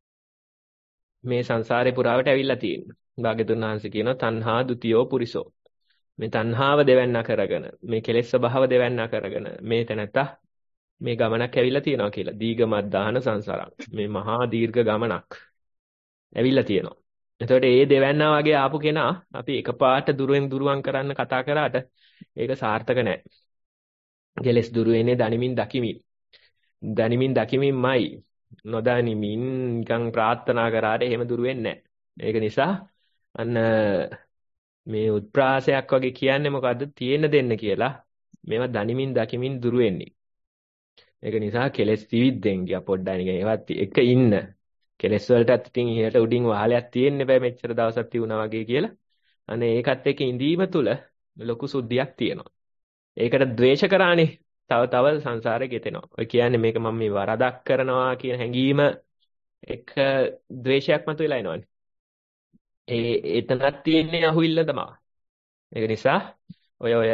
මේ සංසාරේ පුරාවට ඇවිල්ලා තියෙන්නේ. භාග්‍යතුන් වහන්සේ කියනවා තණ්හා ද්විතීයෝ පුරිසෝ. මේ තණ්හාව දෙවැන්නා කරගෙන මේ කෙලෙස් ස්වභාව දෙවැන්නා කරගෙන මේ තැනත්තා මේ ගමනක් ඇවිල්ලා තියෙනවා කියලා. දීඝමද්දාන සංසාරං. මේ මහා දීර්ඝ ගමනක් ඇවිල්ලා තියෙනවා. එතකොට මේ දෙවැන්නා වගේ ආපු කෙනා අපි එකපාරට දුරෙන් දුරවන් කරන්න කතා කරාට ඒක සාර්ථක නැහැ. කෙලෙස් දුරු වෙන්නේ දනිමින් දකිමින්. දනිමින් දකිමින්මයි. නොදනිමින් නිකන් ප්‍රාර්ථනා කරාට එහෙම දුරු වෙන්නේ නැහැ. ඒක නිසා අන්න මේ උත්ප්‍රාසයක් වගේ කියන්නේ මොකද්ද? තියෙන දෙන්න කියලා මේවා දනිමින් දකිමින් දුරු වෙන්නේ. ඒක නිසා කෙලෙස් විවිධෙන් ගියා පොඩ්ඩයි නිකන් ඒවත් එක ඉන්න. කෙලෙස් වලටත් ඉතින් ඉහළට උඩින් වහලයක් තියෙන්න බෑ මෙච්චර දවසක් තියුණා වගේ කියලා. අනේ ඒකත් එක්ක ඉඳීම තුල ලොකු සුද්ධියක් තියෙනවා. ඒකට ද්වේෂ කරානේ තව තව සංසාරේ ගෙතෙනවා. ඔය කියන්නේ මේක මම මේ වරදක් කරනවා කියන හැඟීම එක ද්වේෂයක් මතුවලා එනවනේ. ඒ එතනක් තියෙන්නේ අහුවිල්ල තමයි. ඒක නිසා ඔය ඔය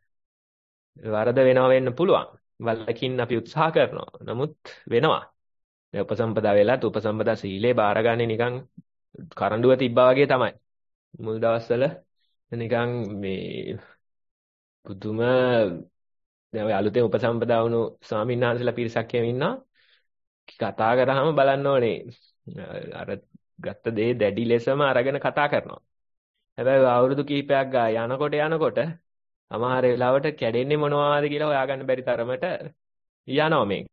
වරද වෙනව වෙන්න පුළුවන්. වලකින් අපි උත්සාහ කරනවා. නමුත් වෙනවා. දැන් උපසම්පදා වෙලත් උපසම්පදා සීලේ බාරගන්නේ නිකන් කරඬුව තිබ්බා වගේ තමයි. මුල් දවස්වල නිකන් මේ පුදුම දැන් ඔය අලුතෙන් උපසම්පදා වුණු ස්වාමීන් වහන්සේලා පිරිසක් එහෙම ඉන්නවා. කතා කරාම බලන්න ඕනේ. අර ගත්ත දේ දැඩි ලෙසම අරගෙන කතා කරනවා. හැබැයි අවුරුදු කිහිපයක් ගා යනකොට යනකොට අමාර වෙලාවට කැඩෙන්නේ මොනවද කියලා හොයාගන්න බැරි තරමට යනවා මේක.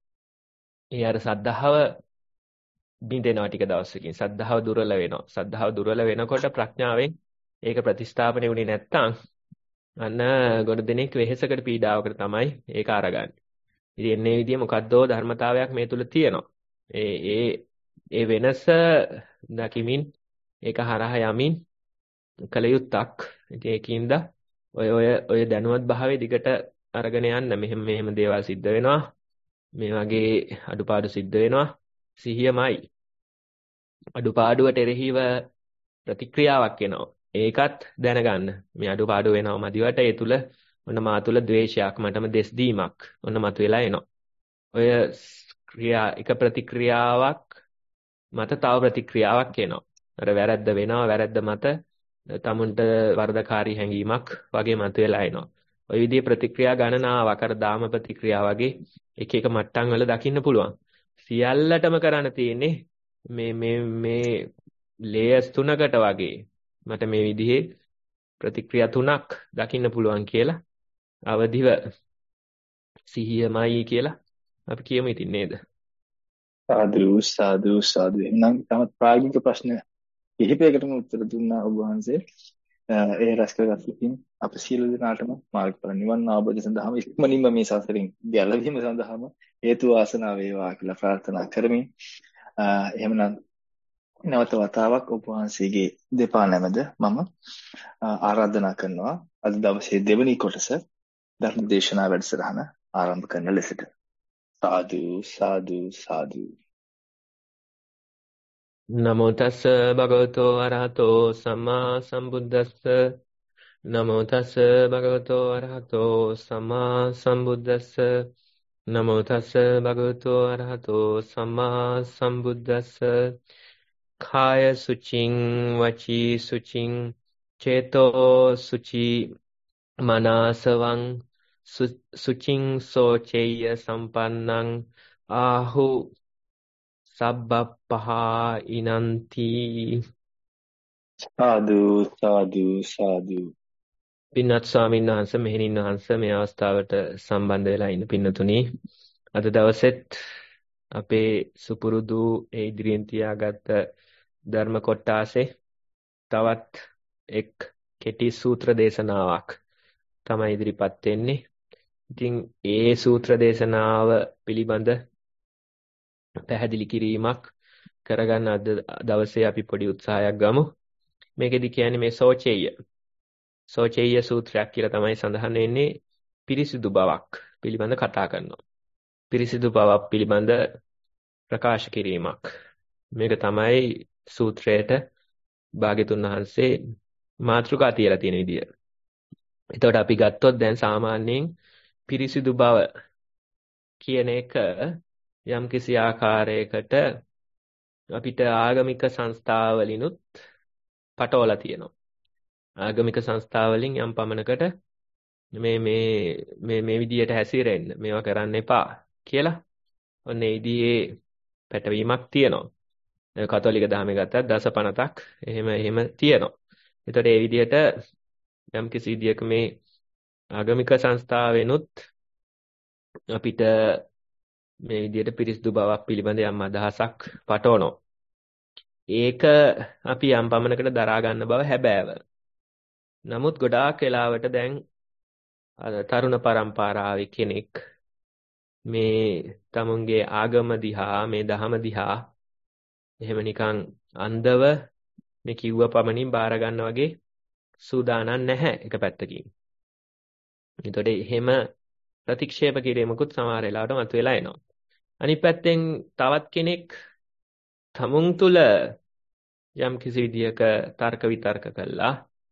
ඒ අර සද්ධාව බින්දෙනවා ටික දවසකින්. සද්ධාව දුර්වල වෙනවා. සද්ධාව දුර්වල වෙනකොට ප්‍රඥාවෙන් ඒක ප්‍රතිස්ථාපනය වුණේ නැත්තම් අන්න ගොඩ දෙනෙක් වෙහෙසකට පීඩාවකට තමයි ඒක අරගන්නේ. ඉතින් එන්නේ විදිය මොකද්දෝ ධර්මතාවයක් මේ තුල තියෙනවා. ඒ ඒ ඒ වෙනස දකිමින් ඒක හරහා යමින් කල යුත්තක්. ඉතින් ඒකින්ද ඔය ඔය ඔය දැනුවත් භාවයේ දිගට අරගෙන යන්න මෙහෙම මෙහෙම දේවල් සිද්ධ වෙනවා. මේ වගේ අඩුපාඩු සිද්ධ වෙනවා. සිහියමයි. අඩුපාඩුවට එරෙහිව ප්‍රතික්‍රියාවක් එනවා. ඒකත් දැනගන්න. මේ අඩුපාඩු වෙනවා මදිවට ඒ තුල ඔන්න මා තුල ද්වේෂයක් මටම දෙස් දීමක් ඔන්න මතුවලා එනවා. ඔය ක්‍රියා එක ප්‍රතික්‍රියාවක් මත තව ප්‍රතික්‍රියාවක් එනවා. අර වැරද්ද වෙනවා වැරද්ද මත තමුන්ට වරදකාරී හැඟීමක් වගේ මතුවලා එනවා. ওই විදිහේ ප්‍රතික්‍රියා ගණනාවක් අර දාම ප්‍රතික්‍රියා වගේ එක එක මට්ටම් වල දකින්න පුළුවන්. සියල්ලටම කරන්න තියෙන්නේ මේ මේ මේ ලේයර්ස් තුනකට වගේ මට මේ විදිහේ ප්‍රතික්‍රියා තුනක් දකින්න පුළුවන් කියලා අවදිව සිහියමයි කියලා අපි කියමු ඉතින් නේද?
සාදු සාදු සාදු. එහෙනම් තමයි ප්‍රායෝගික ප්‍රශ්න කිහිපයකටම උත්තර දුන්නා ඔබ වහන්සේ. ඒ රැස් කරගත්තින් අප සියලු දෙනාටම මාර්ගඵල නිවන් අවබෝධය සඳහාම ඉක්මනින්ම මේ සසරින් ගැලවීම සඳහාම හේතු වාසනා වේවා කියලා ප්‍රාර්ථනා කරමින් එහෙමනම් නැවත වතාවක් ඔබ වහන්සේගේ දෙපා නැමද මම ආරාධනා කරනවා අද දවසේ දෙවැනි කොටස ධර්ම දේශනා වැඩසටහන ආරම්භ කරන ලෙසට. සාදු සාදු සාදු.
නමෝ තස්ස භගවතෝ අරහතෝ සම්මා සම්බුද්දස්ස නමෝ තස්ස භගවතෝ අරහතෝ සම්මා සම්බුද්දස්ස නමෝ තස්ස භගවතෝ අරහතෝ සම්මා සම්බුද්දස්ස කාය සුචින් වචී සුචින් චේතෝ සුචි මනසවං සුචින් සෝචේය සම්පන්නං ආහු සබ්බපහා ඉනන්ති.
සාදු සාදු සාදු.
පින්වත් ස්වාමීන් වහන්සේ මෙහෙණින් වහන්සේ මේ අවස්ථාවට සම්බන්ධ වෙලා ඉන්න පින්නතුණි අද දවසෙත් අපේ සුපුරුදු ඒ ඉදිරියෙන් තියාගත්ත ධර්ම කොටාසේ තවත් එක් කෙටි සූත්‍ර දේශනාවක් තමයි ඉදිරිපත් වෙන්නේ. ඉතින් ඒ සූත්‍ර දේශනාව පිළිබඳ පැහැදිලි කිරීමක් කරගන්න අද දවසේ අපි පොඩි උත්සාහයක් ගමු. මේකෙදි කියන්නේ මේ සෝචේය. සෝචේය සූත්‍රයක් කියලා තමයි සඳහන් වෙන්නේ පිරිසිදු බවක් පිළිබඳ කතා කරනවා. පිරිසිදු බවක් පිළිබඳ ප්‍රකාශ කිරීමක්. මේක තමයි සූත්‍රයට භාග්‍යතුන් වහන්සේ මාතෘකා තියලා තියෙන විදිය. එතකොට අපි ගත්තොත් දැන් සාමාන්‍යයෙන් පිරිසිදු බව කියන එක යම් කිසි ආකාරයකට අපිට ආගමික සංස්ථාවලිනුත් පටවලා තියෙනවා. ආගමික සංස්ථාවලින් යම් පමණකට මේ මේ මේ මේ විදියට හැසිරෙන්න මේවා කරන්න එපා කියලා ඔන්න ඒ විදිහේ පැටවීමක් තියෙනවා. කතෝලික දහමේ ගත්තත් දස පනතක් එහෙම එහෙම තියෙනවා. ඒතකොට ඒ විදිහට යම් කිසි විදියක මේ ආගමික සංස්ථාවෙනුත් අපිට මේ විදිහට පිරිසිදු බවක් පිළිබඳ යම් අදහසක් පටවනවා. ඒක අපි යම් පමණකට දරා ගන්න බව හැබෑව. නමුත් ගොඩාක් වෙලාවට දැන් තරුණ පරම්පරාවේ කෙනෙක් මේ තමුන්ගේ ආගම දිහා මේ දහම දිහා එහෙම නිකන් අන්ධව මේ කිව්ව පමණින් බාර ගන්න වගේ සූදානම් නැහැ එක පැත්තකින්. ඒතකොට එහෙම ප්‍රතික්ෂේප කිරීමකුත් සමහර වෙලාවට මතුවලා එනවා. අනිත් පැත්තෙන් තවත් කෙනෙක් තමුන් තුල යම් කිසි විදියක තර්ක විතර්ක කළා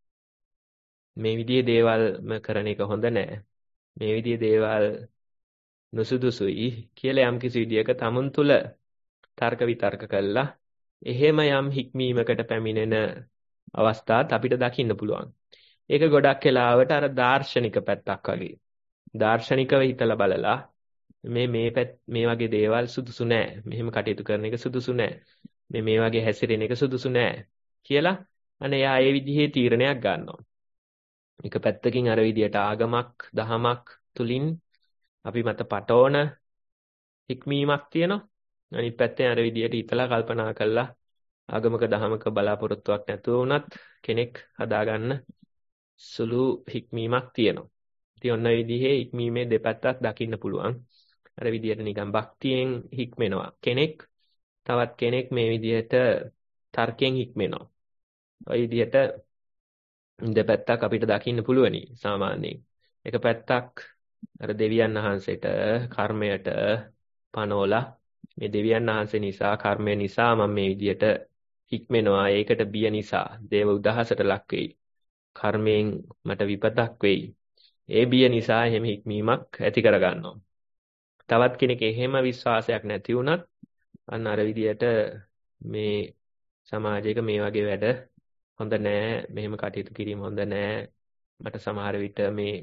මේ විදිහේ දේවල්ම කරන එක හොඳ නෑ. මේ විදිහේ දේවල් නුසුදුසුයි කියලා යම් කිසි විදියක තමුන් තුල තර්ක විතර්ක කළා. එහෙම යම් හික්මීමකට පැමිණෙන අවස්ථාත් අපිට දකින්න පුළුවන්. ඒක ගොඩක් වෙලාවට අර දාර්ශනික පැත්තක් වගේ. දාර්ශනිකව හිතලා බලලා මේ මේ මේ වගේ දේවල් සුදුසු නෑ. මෙහෙම කටයුතු කරන එක සුදුසු නෑ. මේ මේ වගේ හැසිරෙන එක සුදුසු නෑ කියලා අනේ යා ඒ විදිහේ තීරණයක් ගන්නවා. එක පැත්තකින් අර විදියට ආගමක් දහමක් තුලින් අපි මත පටවන හික්මීමක් තියෙනවා. අනිත් පැත්තෙන් අර විදියට හිතලා කල්පනා කළා ආගමක දහමක බලාපොරොත්තුවක් නැතුව වුණත් කෙනෙක් හදාගන්න සුළු හික්මීමක් තියෙනවා. ඉතින් ඔන්න ඔය විදිහේ හික්මීමේ දෙපැත්තක් දකින්න පුළුවන්. අර විදියට නිකන් භක්තියෙන් හික්මෙනවා කෙනෙක්. තවත් කෙනෙක් මේ විදියට තර්කයෙන් හික්මෙනවා. ඔය විදියට දෙපැත්තක් අපිට දකින්න පුළුවනි සාමාන්‍යයෙන්. එක පැත්තක් අර දෙවියන් වහන්සේට කර්මයට පනෝලා මේ දෙවියන් වහන්සේ නිසා කර්මය නිසා මම මේ විදියට හික්මෙනවා. ඒකට බිය නිසා දේව උදහසට ලක් වෙයි. කර්මයෙන් මට විපතක් වෙයි. ඒ බිය නිසා එහෙම හික්මීමක් ඇති කරගන්නවා. තවත් කෙනෙක් එහෙම විශ්වාසයක් නැති වුණත් අන්න අර විදියට මේ සමාජයක මේ වගේ වැඩ හොඳ නෑ. මෙහෙම කටයුතු කිරීම හොඳ නෑ. මට සමහර විට මේ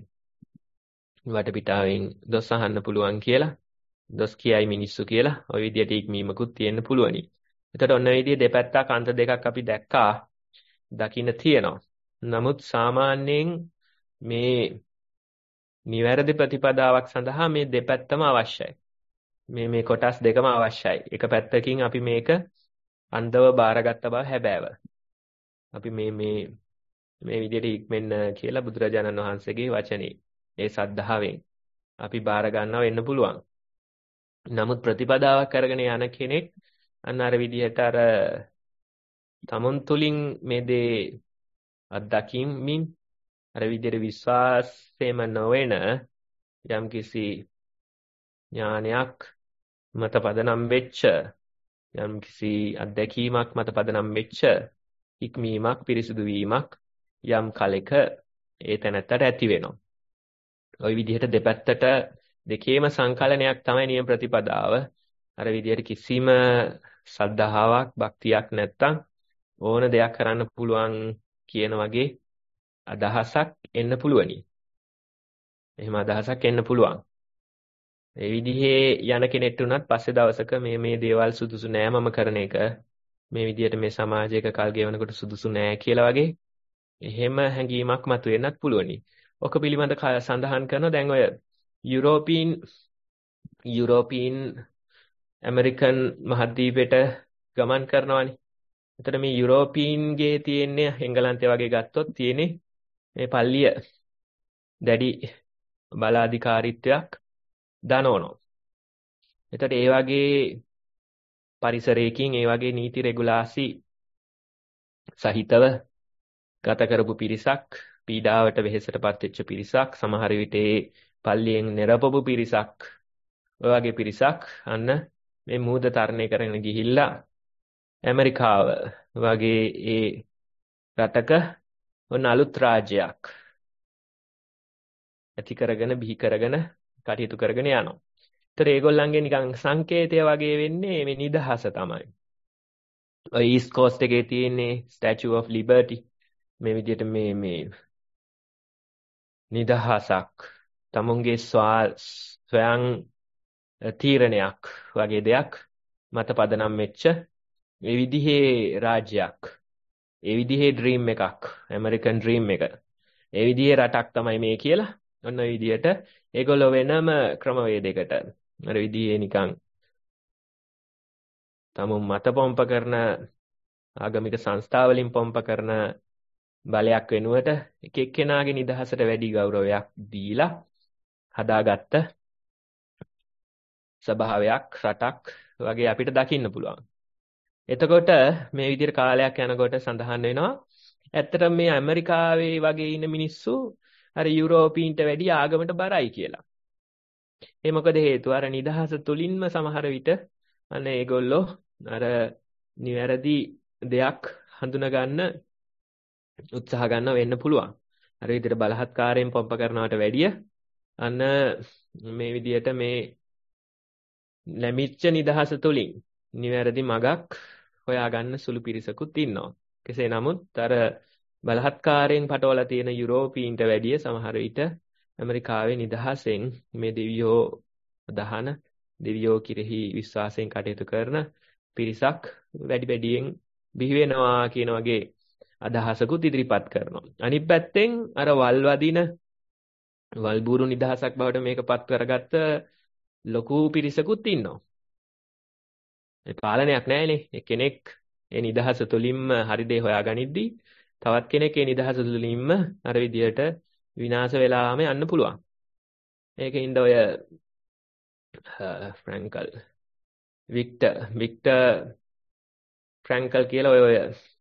වටපිටාවෙන් දොස් අහන්න පුළුවන් කියලා දොස් කියයි මිනිස්සු කියලා ওই විදියට ඉක්මීමකුත් තියෙන්න පුළුවනි. එතකොට ඔන්න ඔය විදිහේ දෙපැත්තක් අන්ත දෙකක් අපි දැක්කා. දකින්න තියෙනවා. නමුත් සාමාන්‍යයෙන් මේ නිවැරදි ප්‍රතිපදාවක් සඳහා මේ දෙපැත්තම අවශ්‍යයි. මේ මේ කොටස් දෙකම අවශ්‍යයි. එක පැත්තකින් අපි මේක අන්ධව බාරගත්ත බව හැබෑව. අපි මේ මේ මේ විදිහට ඉක්මෙන්න කියලා බුදුරජාණන් වහන්සේගේ වචනේ ඒ සද්ධාවෙන් අපි බාර ගන්නව වෙන්න පුළුවන්. නමුත් ප්‍රතිපදාවක් අරගෙන යන කෙනෙක් අන්න අර විදිහට අර තමන් තුළින් මේ දේ අත්දැකීමින් අර විදිහට විශ්වාසයෙන්ම නොවන යම්කිසි ඥානයක් මත පදනම් වෙච්ච යම්කිසි අත්දැකීමක් මත පදනම් වෙච්ච ඉක්මීමක් පිරිසුදු වීමක් යම් කලෙක ඒ තැනත්තට ඇති වෙනවා. ওই විදිහට දෙපැත්තට දෙකේම සංකලනයක් තමයි නියම ප්‍රතිපදාව. අර විදිහට කිසිම සද්ධාාවක් භක්තියක් නැත්තම් ඕන දෙයක් කරන්න පුළුවන් කියන වගේ අදහසක් එන්න පුළුවනි. එහෙම අදහසක් එන්න පුළුවන්. ඒ විදිහේ යන කෙනෙක්ට උනත් පස්සේ දවසක මේ මේ දේවල් සුදුසු නෑ මම කරන එක මේ විදිහට මේ සමාජයක කල් ගෙවනකොට සුදුසු නෑ කියලා වගේ එහෙම හැඟීමක් මතුවෙන්නත් පුළුවනි. ඔක පිළිබඳ සඳහන් කරන දැන් ඔය යුරෝපීන් යුරෝපීන් ඇමරිකන් මහද්වීපයට ගමන් කරනවානේ. එතන මේ යුරෝපීන්ගේ තියෙන්නේ එංගලන්තය වගේ ගත්තොත් තියෙන්නේ මේ පල්ලිය දැඩි බලාධිකාරීත්වයක් දනවනවා. එතකොට ඒ වගේ පරිසරයකින් ඒ වගේ නීති රෙගුලාසි සහිතව ගත කරපු පිරිසක්, පීඩාවට වෙහෙසටපත් වෙච්ච පිරිසක්, සමහර විට ඒ පල්ලියෙන් නිරපපු පිරිසක්, ඔය වගේ පිරිසක් අන්න මේ මූද තරණය කරගෙන ගිහිල්ලා ඇමරිකාව වගේ ඒ රටක ඔන්න අලුත් රාජ්‍යයක් ඇති කරගෙන බිහි කරගෙන කටයුතු කරගෙන යනවා. ඒතර ඒගොල්ලන්ගේ නිකන් සංකේතය වගේ වෙන්නේ මේ නිදහස තමයි. ඔය ඊස්ට් කෝස්ට් එකේ තියෙන්නේ ස්ටැචු ඔෆ් ලිබර්ටි. මේ විදිහට මේ මේ නිදහසක් තමුන්ගේ ස්වයං තීරණයක් වගේ දෙයක් මත පදනම් වෙච්ච මේ විදිහේ රාජ්‍යයක්. ඒ විදිහේ ඩ්‍රීම් එකක්, ඇමරිකන් ඩ්‍රීම් එක. ඒ විදිහේ රටක් තමයි මේ කියලා. ඔන්න ඔය විදිහට ඒගොල්ලෝ වෙනම ක්‍රමවේදයකට අර විදිහේ නිකන් තමුන් මත පොම්ප කරන ආගමික සංස්ථා වලින් පොම්ප කරන බලයක් වෙනුවට එක එක්කෙනාගේ නිදහසට වැඩි ගෞරවයක් දීලා හදාගත්ත ස්වභාවයක් රටක් වගේ අපිට දකින්න පුළුවන්. එතකොට මේ විදිහට කාලයක් යනකොට සඳහන් වෙනවා ඇත්තටම මේ ඇමරිකාවේ වගේ ඉන්න මිනිස්සු අර යුරෝපීන්ට වැඩි ආගමට බරයි කියලා. ඒ මොකද හේතුව අර නිදහස තුලින්ම සමහර විට අන්න ඒගොල්ලෝ අර නිවැරදි දෙයක් හඳුනා ගන්න උත්සාහ ගන්න වෙන්න පුළුවන්. අර විදිහට බලහත්කාරයෙන් පොම්ප කරනවට වැඩිය අන්න මේ විදිහට මේ ලැබිච්ච නිදහස තුලින් නිවැරදි මගක් හොයාගන්න සුළු පිරිසකුත් ඉන්නවා. කෙසේ නමුත් අර බලහත්කාරයෙන් පටවලා තියෙන යුරෝපීන්ට වැඩිය සමහර විට ඇමරිකාවේ නිදහසෙන් මේ දෙවියෝ දහන දෙවියෝ කිරෙහි විශ්වාසයෙන් කටයුතු කරන පිරිසක් වැඩි වැඩියෙන් බිහි වෙනවා කියන වගේ අදහසකුත් ඉදිරිපත් කරනවා. අනිත් පැත්තෙන් අර වල්වදින වල්බూరు නිදහසක් බවට මේකපත් කරගත්ත ලොකු පිරිසකුත් ඉන්නවා. ඒ පාලනයක් නැහැනේ. එක්කෙනෙක් ඒ නිදහස තුලින්ම හරි දේ හොයාගනිද්දී තවත් කෙනෙක් ඒ නිදහස තුලින්ම අර විදියට විනාශ වෙලාම යන්න පුළුවන්. ඒකින්ද ඔය ෆ්‍රැන්කල් වික්ටර් වික්ටර් ෆ්‍රැන්කල් කියලා ඔය ඔය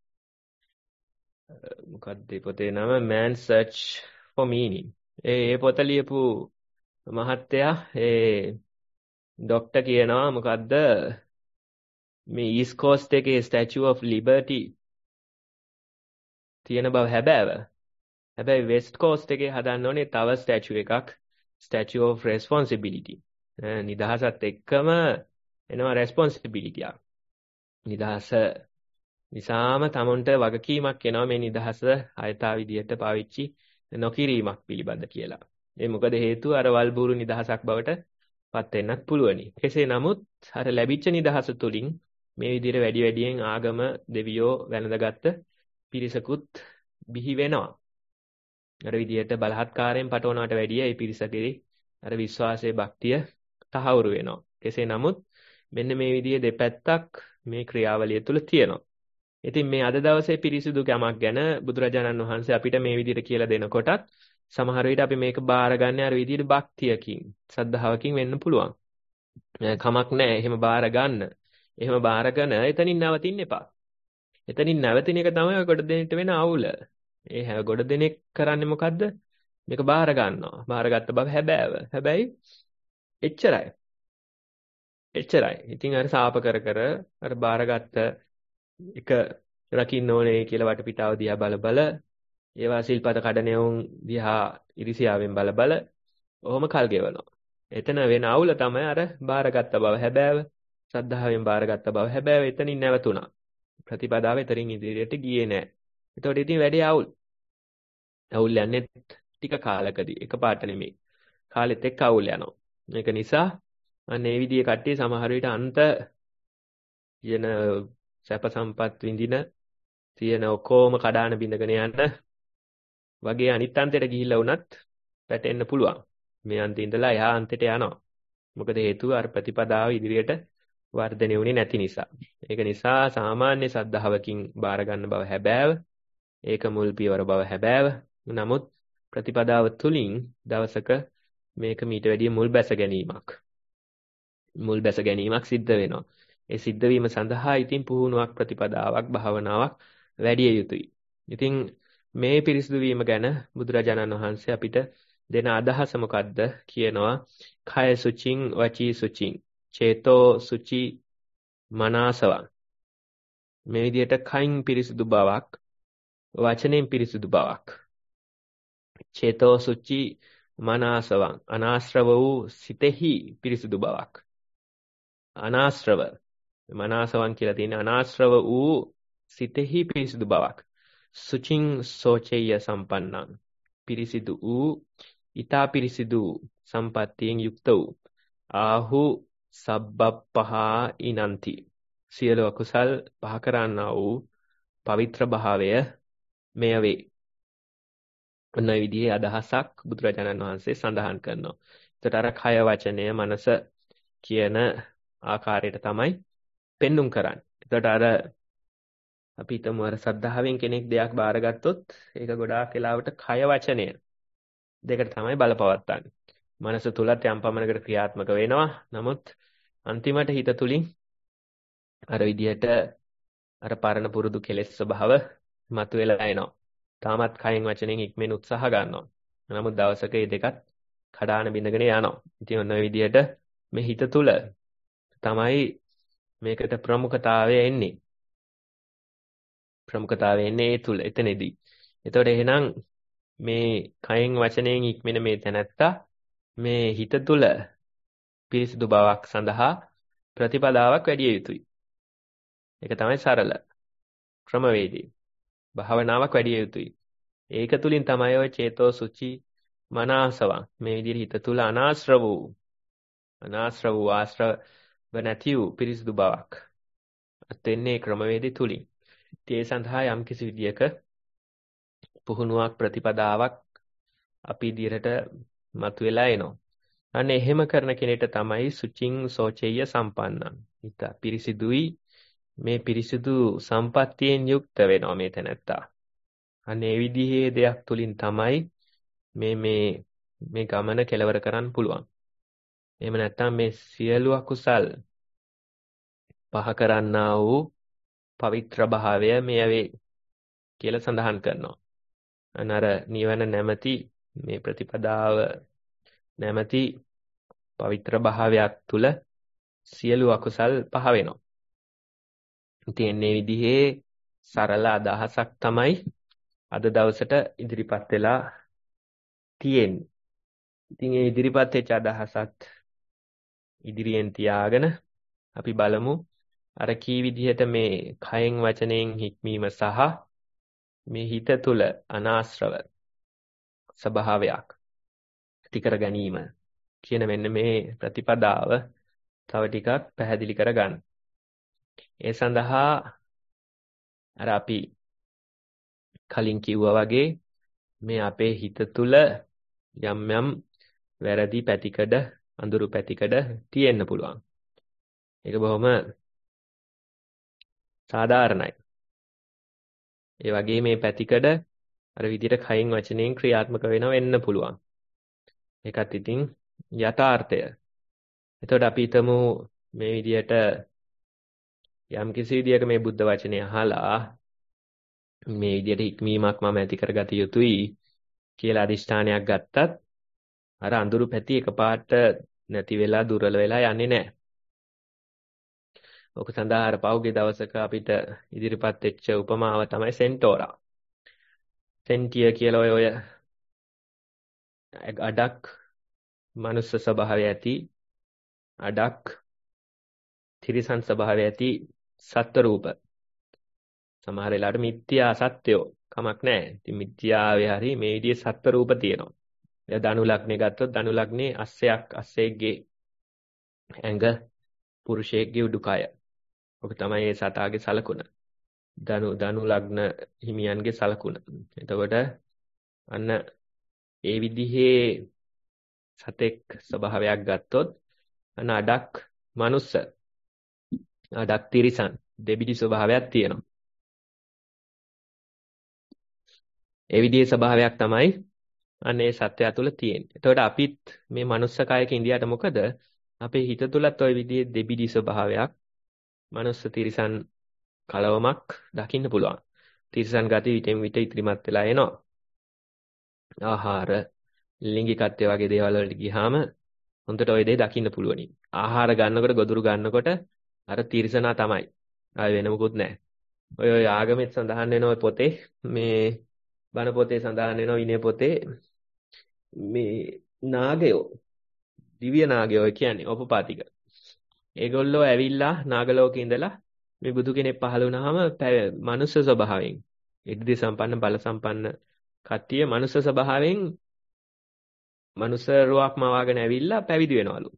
මොකක්ද ඒ පොතේ නම Man's Search for Meaning. ඒ ඒ පොත ලියපු මහත්තයා ඒ ડોක්ටර් කියනවා මොකද්ද මේ ඊස්ට් කෝස්ට් එකේ ස්ටැචු ඔෆ් ලිබර්ටි තියෙන බව හැබෑව. හැබැයි වෙස්ට් කෝස්ට් එකේ හදන්න ඕනේ තව ස්ටැචු එකක්, ස්ටැචු ඔෆ් රෙස්පොන්සිබිලිටි. නිදහසත් එක්කම එනවා රෙස්පොන්සිබිලිටි එක. නිදහස නිසාම තමුන්ට වගකීමක් එනවා මේ නිදහස ආයතා විදියට පාවිච්චි නොකිරීමක් පිළිබඳ කියලා. ඒ මොකද හේතුව අර වල්බూరు නිදහසක් බවට පත් වෙන්නත් පුළුවනි. කෙසේ නමුත් අර ලැබිච්ච නිදහස තුලින් මේ විදිහට වැඩි වැඩියෙන් ආගම දෙවියෝ වැළඳගත්ත පිරිසකුත් බිහි වෙනවා. අර විදිහට බලහත්කාරයෙන් පටවනවට වැඩිය ඒ පිරිසකේ අර විශ්වාසයේ භක්තිය තහවුරු වෙනවා. කෙසේ නමුත් මෙන්න මේ විදිහේ දෙපැත්තක් මේ ක්‍රියාවලිය තුල තියෙනවා. ඉතින් මේ අද දවසේ පිරිසිදු කමක් ගැන බුදුරජාණන් වහන්සේ අපිට මේ විදිහට කියලා දෙනකොටත් සමහර විට අපි මේක බාරගන්නේ අර විදිහට භක්තියකින්, සද්ධාවකින් වෙන්න පුළුවන්. කමක් නැහැ එහෙම බාර ගන්න. එහෙම බාරගෙන එතනින් නවතින්න එපා. එතනින් නැවතින එක තමයි ගොඩ දෙනෙට වෙන අවුල. ඒ ගොඩ දෙනෙක් කරන්නේ මොකද්ද? මේක බාර ගන්නවා. බාරගත්ත බව හැබෑව. හැබැයි එච්චරයි. එච්චරයි. ඉතින් අර සාප කර කර අර බාරගත්ත එක රකින්න ඕනේ කියලා වටපිටාව දිහා බල බල ඒවා සිල්පද කඩනෙවුන් දිහා ඉරිසියාවෙන් බල බල ඔහොම කල් ගෙවනවා. එතන වෙන අවුල තමයි අර බාරගත්ත බව හැබෑව. ශ්‍රද්ධාවෙන් බාරගත්ත බව හැබෑව එතනින් නැවතුණා. ප්‍රතිපදාව එතරින් ඉදිරියට ගියේ නැහැ. එතකොට ඉතින් වැඩි අවුල්. අවුල් යන්නේ ටික කාලකදී එකපාරට නෙමෙයි. කාලෙත් එක්ක අවුල් යනවා. මේක නිසා අන්න ඒ විදිහේ කට්ටිය සමහර විට අන්ත කියන සැප සම්පත් විඳින තියෙන ඔක්කොම කඩාන බිඳගෙන යන වගේ අනිත් අන්තයට ගිහිල්ලා වුණත් පැටෙන්න පුළුවන්. මේ අන්තේ ඉඳලා එහා අන්තයට යනවා. මොකද හේතුව අර ප්‍රතිපදාව ඉදිරියට වර්ධනය වුණේ නැති නිසා. ඒක නිසා සාමාන්‍ය සද්ධාවකින් බාර ගන්න බව හැබෑව. ඒක මුල් පියවර බව හැබෑව. නමුත් ප්‍රතිපදාව තුලින් දවසක මේක මීට වැඩිය මුල් බැස ගැනීමක්. මුල් බැස ගැනීමක් සිද්ධ වෙනවා. ඒ සිද්ධ වීම සඳහා ඉතින් පුහුණුවක් ප්‍රතිපදාවක් භාවනාවක් වැඩි යුතුයි. ඉතින් මේ පිරිසිදු වීම ගැන බුදුරජාණන් වහන්සේ අපිට දෙන අදහස මොකද්ද කියනවා කය සුචින් වචී සුචින් චේතෝ සුචි මනසවං මේ විදිහට කයින් පිරිසිදු බවක් වචනෙන් පිරිසිදු බවක් චේතෝ සුචි මනසවං අනාශ්‍රව වූ සිතෙහි පිරිසිදු බවක් අනාශ්‍රව මනසවං කියලා තියෙන අනාශ්‍රව වූ සිතෙහි පිරිසිදු බවක් සුචින් සෝචේය සම්පන්නං පිරිසිදු වූ ඊතා පිරිසිදු සම්පත්තියෙන් යුක්ත වූ ආහු සබ්බප්පහා ඉනන්ති සියලු අකුසල් පහ කරන්නා වූ පවිත්‍ර භාවය මෙය වේ. ඔන්න ඒ විදිහේ අදහසක් බුදුරජාණන් වහන්සේ සඳහන් කරනවා. ඒකට අර කය වචනය මනස කියන ආකාරයට තමයි පෙන්눔 කරන්නේ. ඒකට අර අපි හිතමු අර සද්ධාවෙන් කෙනෙක් දෙයක් බාරගත්තොත් ඒක ගොඩාක් වෙලාවට කය වචනය දෙකට තමයි බලපවත්තන්නේ. මනස තුලත් යම් පමණකට ක්‍රියාත්මක වෙනවා. නමුත් අන්තිමට හිත තුලින් අර විදිහට අර පරණ පුරුදු කෙලෙස් ස්වභාව මතුවලා එනවා. තාමත් කයෙන් වචනෙන් ඉක්මෙන් උත්සාහ ගන්නවා. නමුත් දවසක මේ දෙකත් කඩාන බිඳගෙන යනවා. ඉතින් ඔන්න ඔය විදිහට මේ හිත තුල තමයි මේකට ප්‍රමුඛතාවය එන්නේ. ප්‍රමුඛතාවය එන්නේ ඒ තුල එතනදී. එතකොට එහෙනම් මේ කයෙන් වචනයෙන් ඉක්මෙන මේ තැනැත්තා මේ හිත තුල පිරිසිදු බවක් සඳහා ප්‍රතිපදාවක් වැඩි යුතුයි. ඒක තමයි සරල ක්‍රමවේදය. භාවනාවක් වැඩි යුතුයි. ඒක තුලින් තමයි ඔය චේතෝ සුචි මනසවං මේ විදිහට හිත තුල අනාශ්‍රව වූ අනාශ්‍රව වූ ආශ්‍රව නැති වූ පිරිසිදු බවක් අත්ෙන්නේ ක්‍රමවේදය තුලින්. ඒ සඳහා යම් කිසි විදියක පුහුණුවක් ප්‍රතිපදාවක් අපි ඉදිරියට මතුවලා එනවා. අන්න එහෙම කරන කෙනෙක්ට තමයි සුචින් සෝචේය සම්පන්නං. හිත පිරිසිදුයි මේ පිරිසිදු සම්පත්තියෙන් යුක්ත වෙනවා මේ තැනැත්තා. අන්න ඒ විදිහේ දෙයක් තුලින් තමයි මේ මේ මේ ගමන කෙලවර කරන්න පුළුවන්. එහෙම නැත්නම් මේ සියලු අකුසල් පහ කරන්නා වූ පවිත්‍ර භාවය මෙය වේ කියලා සඳහන් කරනවා. අනර නිවන නැමැති මේ ප්‍රතිපදාව නැමැති පවිත්‍ර භාවයක් තුල සියලු අකුසල් පහ වෙනවා. ඉතින් මේ විදිහේ සරල අදහසක් තමයි අද දවසට ඉදිරිපත් වෙලා තියෙන්නේ. ඉතින් මේ ඉදිරිපත් වෙච්ච අදහසත් ඉදිරියෙන් තියාගෙන අපි බලමු අර කී විදිහට මේ කයෙන් වචනයෙන් හික්මීම සහ මේ හිත තුල අනාශ්‍රව ස්වභාවයක් ඇති කර ගැනීම කියන මෙන්න මේ ප්‍රතිපදාව තව ටිකක් පැහැදිලි කරගන්න. ඒ සඳහා අර අපි කලින් කිව්වා වගේ මේ අපේ හිත තුල යම් යම් වැරදි පැතිකඩ අඳුරු පැතිකඩ තියෙන්න පුළුවන්. ඒක බොහොම සාධාරණයි. ඒ වගේ මේ පැතිකඩ අර විදිහට කයින් වචනයෙන් ක්‍රියාත්මක වෙනව වෙන්න පුළුවන්. ඒකත් ඉතින් යථාර්ථය. එතකොට අපි හිතමු මේ විදිහට යම් කිසි විදියක මේ බුද්ධ වචනේ අහලා මේ විදිහට හික්මීමක් මම ඇති කරගත යුතුයි කියලා අදිෂ්ඨානයක් ගත්තත් අර අඳුරු පැති එකපාරට නැති වෙලා දුර්වල වෙලා යන්නේ නැහැ. ඔක සඳහා අර පහුගිය දවසක අපිට ඉදිරිපත් වෙච්ච උපමාව තමයි සෙන්ටෝරා. සෙන්ටිය කියලා ඔය ඔය අඩක් මනුස්ස ස්වභාවය ඇති අඩක් තිරිසන් ස්වභාවය ඇති සත්ත්ව රූප. සමහර වෙලාවට මිත්‍යා සත්‍යෝ කමක් නැහැ. ඉතින් මිත්‍යාවේ හරි මේ විදිහේ සත්ත්ව රූප තියෙනවා. එයා ධනු ලග්නේ ගත්තොත් ධනු ලග්නේ අස්සයක් අස්සෙක්ගේ ඇඟ පුරුෂයෙක්ගේ උඩුකය. ඔක තමයි ඒ සතාගේ සලකුණ. ධනු ධනු ලග්න හිමියන්ගේ සලකුණ. එතකොට අන්න ඒ විදිහේ සතෙක් ස්වභාවයක් ගත්තොත් අන්න අඩක් මනුස්ස අඩක් තිරිසන් දෙබිඩි ස්වභාවයක් තියෙනවා. ඒ විදිහේ ස්වභාවයක් තමයි අන්න ඒ සත්‍යය තුළ තියෙන්නේ. එතකොට අපිත් මේ මනුස්ස කයක ඉඳියට මොකද අපේ හිත තුලත් ওই විදිහේ දෙබිඩි ස්වභාවයක් මනුස්ස තිරිසන් කලවමක් දකින්න පුළුවන්. තිරිසන් ගති විටෙන් විට ඉතිරිමත් වෙලා එනවා. ආහාර, ලිංගිකත්වය වගේ දේවල් වලට ගියාම හොඳට ওই දේ දකින්න පුළුවනි. ආහාර ගන්නකොට ගොදුරු ගන්නකොට අර තිරිසනා තමයි. ආය වෙන මොකුත් නැහැ. ඔය ඔය ආගමෙත් සඳහන් වෙන ඔය පොතේ මේ බණ පොතේ සඳහන් වෙන විනය පොතේ මේ නාගයෝ දිව්‍ය නාගයෝ කියන්නේ උපපාතික. ඒගොල්ලෝ ඇවිල්ලා නාගලෝකේ ඉඳලා මේ බුදු කෙනෙක් පහළ වුණාම මනුස්ස ස්වභාවයෙන් ඉර්ධි සම්පන්න බල සම්පන්න කට්ටිය මනුස්ස ස්වභාවයෙන් මනුස්ස රුවක් මවාගෙන ඇවිල්ලා පැවිදි වෙනවලු.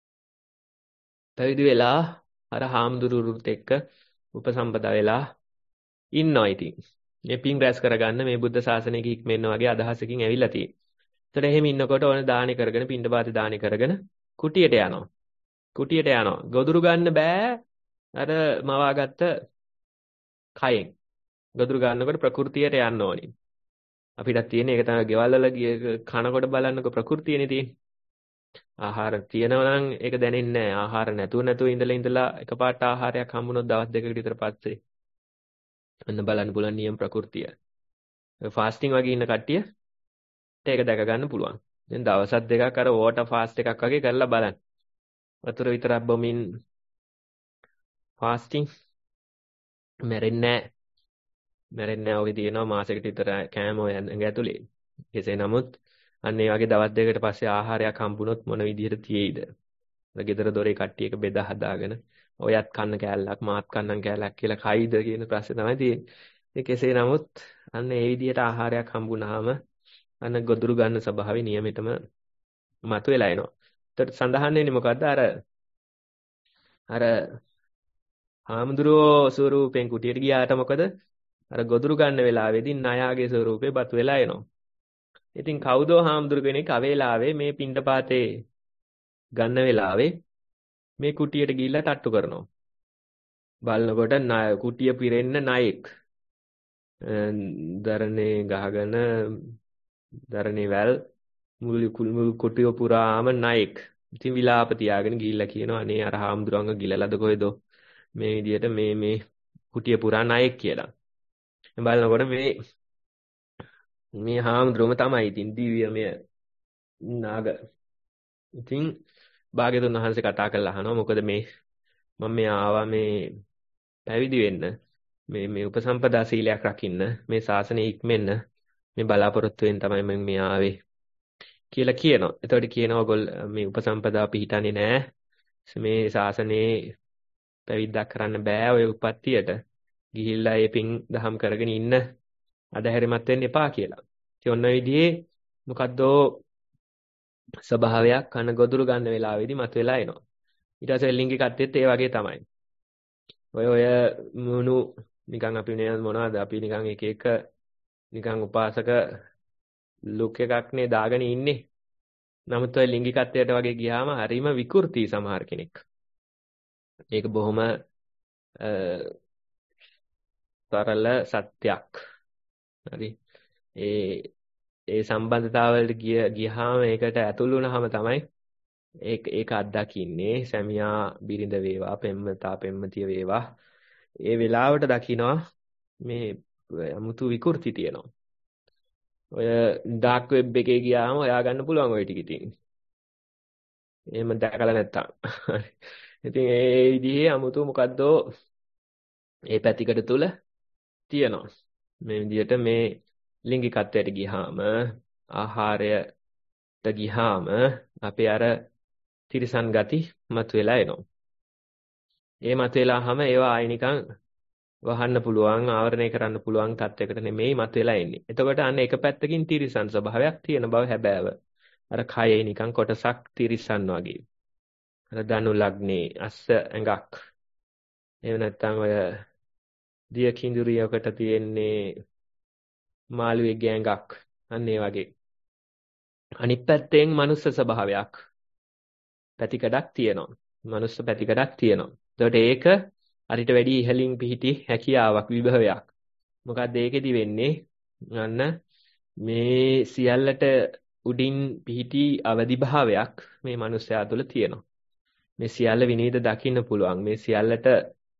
පැවිදි වෙලා අර හාමුදුරුවරුත් එක්ක උපසම්පදා වෙලා ඉන්නවා ඉතින්. මේ පින් රැස් කරගන්න මේ බුද්ධ ශාසනයක හික්මෙන්න වගේ අදහසකින් ඇවිල්ලා තියෙනවා. ඒතර එහෙම ඉන්නකොට ඕන දානි කරගෙන පින්ඩපාතේ දානි කරගෙන කුටියට යනවා. කුටියට යනවා. ගොදුරු ගන්න බෑ අර මවාගත්ත කයෙන්. ගොදුරු ගන්නකොට ප්‍රകൃතියට යන්න ඕනි. අපිට තියෙන එක තමයි ගෙවල් වල කනකොට බලන්නකො ප්‍රകൃතියනේ තියෙන්නේ. ආහාර තියෙනවා නම් ඒක දැනෙන්නේ නැහැ. ආහාර නැතුව නැතුව ඉඳලා ඉඳලා එකපාරට ආහාරයක් හම්බුනොත් දවස් දෙකකට විතර පස්සේ අන්න බලන්න පුළුවන් නියම ප්‍රകൃතිය. ෆාස්ටිං වගේ ඉන්න කට්ටිය ඒක දැක ගන්න පුළුවන්. දැන් දවසක් දෙකක් අර වෝටර් ෆාස්ට් එකක් වගේ කරලා බලන්න. වතුර විතරක් බොමින් ෆාස්ටිං මැරෙන්නේ නැහැ. මැරෙන්නේ නැහැ. ඔගේ තියෙනවා මාසෙකට විතර කෑම ඔය ඇඟ ඇතුලේ. කෙසේ නමුත් අන්න ඒ වගේ දවස් දෙකකට පස්සේ ආහාරයක් හම්බුනොත් මොන විදිහට තියෙයිද? අර ගෙදර දොරේ කට්ටිය එක බෙදා හදාගෙන ඔයත් කන්න කෑල්ලක් මාත් කන්නම් කෑල්ලක් කියලා කයිද කියන ප්‍රශ්නේ තමයි තියෙන්නේ. ඒ කෙසේ නමුත් අන්න ඒ විදිහට ආහාරයක් හම්බුනහම අන්න ගොදුරු ගන්න ස්වභාවය නියමිතම මතුවලා එනවා. ඒතට සඳහන් වෙන්නේ මොකද්ද? අර අර හාමුදුරුවෝ ස්වරූපෙන් කුටියට ගියාට මොකද? අර ගොදුරු ගන්න වෙලාවේදී ණයාගේ ස්වරූපේ බතු වෙලා එනවා. ඉතින් කවුදෝ හාමුදුරු කෙනෙක් අවේලාවේ මේ පිණ්ඩපාතේ ගන්න වෙලාවේ මේ කුටියට ගිහිල්ලා තට්ටු කරනවා. බලනකොට කුටිය පිරෙන්න ණයෙක්. දරනේ ගහගෙන දරනේ වැල් මුළු මුළු කුටිය පුරාම ණයෙක්. ඉතින් විලාප තියාගෙන ගිහිල්ලා කියනවා අනේ අර හාමුදුරංග ගිලලද කොහෙද මේ විදියට මේ මේ කුටිය පුරා ණයෙක් කියලා. බලනකොට මේ මේ හාමුදුරුවම තමයි ඉතින් දිව්‍යමය නාග. ඉතින් භාග්‍යතුන් වහන්සේ කතා කරලා අහනවා මොකද මේ මම මේ ආවා මේ පැවිදි වෙන්න මේ මේ උපසම්පදා සීලයක් රකින්න මේ ශාසනය ඉක්මෙන්න මේ බලාපොරොත්තු වෙන තමයි මම මේ ආවේ කියලා කියනවා. එතකොට කියනවා ඔයගොල්ලෝ මේ උපසම්පදා පිළිටන්නේ නැහැ. මේ ශාසනයේ පැවිද්දක් කරන්න බෑ ඔය උපත්තියට. ගිහිල්ලා ඒ පින් දහම් කරගෙන ඉන්න අදහැරෙමත් වෙන්න එපා කියලා. ඉතින් ඔන්න ඔය විදිහේ මොකද්දෝ ස්වභාවයක් කන ගොදුරු ගන්න වෙලාවේදී මතුවලා එනවා. ඊට පස්සේ ලිංගිකත්වෙත් ඒ වගේ තමයි. ඔය ඔය මොනු නිකන් අපි මොනවද අපි නිකන් එක එක නිකන් උපාසක ලුක් එකක් නේ දාගෙන ඉන්නේ. නමුත් ඔය ලිංගිකත්වයට වගේ ගියාම හරිම විකෘති සමහර කෙනෙක්. ඒක බොහොම සරල සත්‍යක්. හරි. ඒ ඒ සම්බන්ධතාවවලට ගිය ගියාම ඒකට ඇතුළු වුණාම තමයි ඒක ඒක අත්දකින්නේ සැමියා බිරිඳ වේවා පෙම්වතා පෙම්වතිය වේවා ඒ වෙලාවට දකිනවා මේ අමුතු විකෘති තියෙනවා. ඔය ඩාර්ක් වෙබ් එකේ ගියාම හොයා ගන්න පුළුවන් ওই ටික ඉතින්. එහෙම දැකලා නැත්තම්. ඉතින් ඒ විදිහේ අමුතු මොකද්දෝ ඒ පැතිකඩ තුල තියෙනවා. මේ විදිහට මේ ලිංගිකත්වයට ගියාම ආහාරයට ගියාම අපේ අර තිරිසන් ගති මතුවලා එනවා. ඒ මතුවලාම ඒවා ආයි නිකන් වහන්න පුළුවන් ආවරණය කරන්න පුළුවන් තත්යකට නෙමෙයි මතුවලා එන්නේ. එතකොට අන්න එක පැත්තකින් තිරිසන් ස්වභාවයක් තියෙන බව හැබෑව. අර කයේ නිකන් කොටසක් තිරිසන් වගේ. අර ධනු ලග්නේ අස්ස ඇඟක්. එහෙම නැත්නම් ඔය දිය කිඳුරියකට තියෙන්නේ මාළුවෙක්ගේ ඇඟක්. අන්න ඒ වගේ. අනිත් පැත්තෙන් මනුස්ස ස්වභාවයක් පැතිකඩක් තියෙනවා. මනුස්ස පැතිකඩක් තියෙනවා. එතකොට ඒක අරිට වැඩි ඉහළින් පිහිටි හැකියාවක් විභවයක්. මොකද ඒකෙදි වෙන්නේ අන්න මේ සියල්ලට උඩින් පිහිටි අවදි භාවයක් මේ මනුස්සයා තුළ තියෙනවා. මේ සියල්ල විනීත දකින්න පුළුවන්. මේ සියල්ලට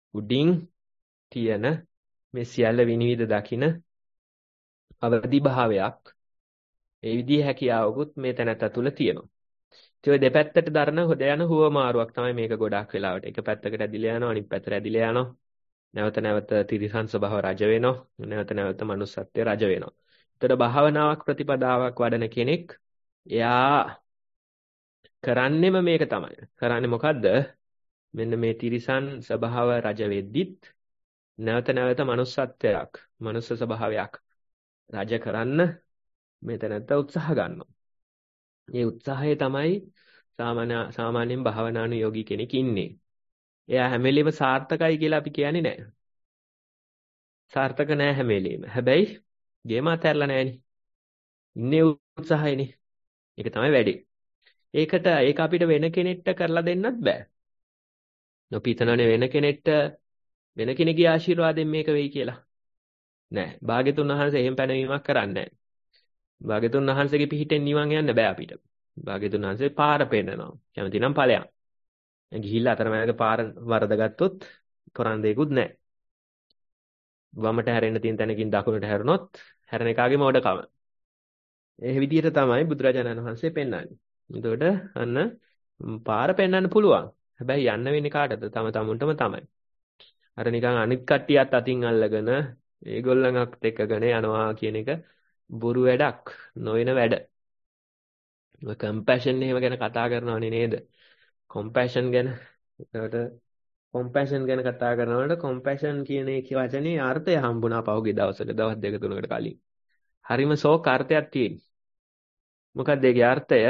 උඩින් තියෙන මේ සියල්ල විනිවිද දකින අවදි භාවයක් ඒ විදිහේ හැකියාවකුත් මේ තැනත්තා තුළ තියෙනවා. ඒ දෙපැත්තට දරන හොද යන හුවමාරුවක් තමයි මේක ගොඩක් වෙලාවට. එක පැත්තකට ඇදිලා යනවා අනිත් පැත්තට ඇදිලා යනවා. නැවත නැවත තිරිසන් ස්වභාව රජ වෙනවා. නැවත නැවත මනුස්සත්වයේ රජ වෙනවා. ඒතර භාවනාවක් ප්‍රතිපදාවක් වඩන කෙනෙක් එයා කරන්නේම මේක තමයි. කරන්නේ මොකද්ද? මෙන්න මේ තිරිසන් ස්වභාව රජ වෙද්දිත් නැවත නැවත මනුස්සත්වයක්, මනුස්ස ස්වභාවයක් රජ කරන්න මෙතනත්ත උත්සාහ ගන්නවා. මේ උත්සාහය තමයි සාමාන්‍ය සාමාන්‍යයෙන් භාවනානුයෝගී කෙනෙක් ඉන්නේ. එයා හැම වෙලෙම සාර්ථකයි කියලා අපි කියන්නේ නැහැ. සාර්ථක නැහැ හැම වෙලෙම. හැබැයි ගේම අතහැරලා නැහෙනි. ඉන්නේ උත්සාහයනේ. ඒක තමයි වැඩේ. ඒකට ඒක අපිට වෙන කෙනෙක්ට කරලා දෙන්නත් බෑ. අපි හිතනනේ වෙන කෙනෙක්ට වෙන කෙනෙකුගේ ආශිර්වාදයෙන් මේක වෙයි කියලා. නෑ. භාග්‍යතුන් වහන්සේ එහෙම පැනවීමක් කරන්නේ නෑ. භාග්‍යතුන් වහන්සේගේ පිහිටෙන් නිවන් යන්න බෑ අපිට. භාග්‍යතුන් වහන්සේ පාර පෙන්නනවා. කැමති නම් ඵලයන්. ගිහිල්ලා අතරමැද පාර වරදගත්තොත් කරන්න දෙයක්වත් නැහැ. වමට හැරෙන්න තියෙන තැනකින් දකුණට හැරුණොත් හැරෙන එකාගේ මොඩකම. ඒ විදිහට තමයි බුදුරජාණන් වහන්සේ පෙන්වන්නේ. එතකොට අන්න පාර පෙන්වන්න පුළුවන්. හැබැයි යන්න වෙන්නේ කාටද? තම තමුන්ටම තමයි. අර නිකන් අනිත් කට්ටියත් අතින් අල්ලගෙන ඒගොල්ලන්වත් එක්කගෙන යනවා කියන එක බොරු වැඩක්, නොවන වැඩ. ඔය කම්පැෂන් එහෙම ගැන කතා කරනවනේ නේද? කොම්පැෂන් ගැන. ඒකට කොම්පැෂන් ගැන කතා කරනකොට කොම්පැෂන් කියන එකේ වචනේ අර්ථය හම්බුණා පහුගිය දවසට දවස් දෙක තුනකට කලින්. හරිම ෂෝක් අර්ථයක් තියෙන. මොකක්ද ඒකේ අර්ථය?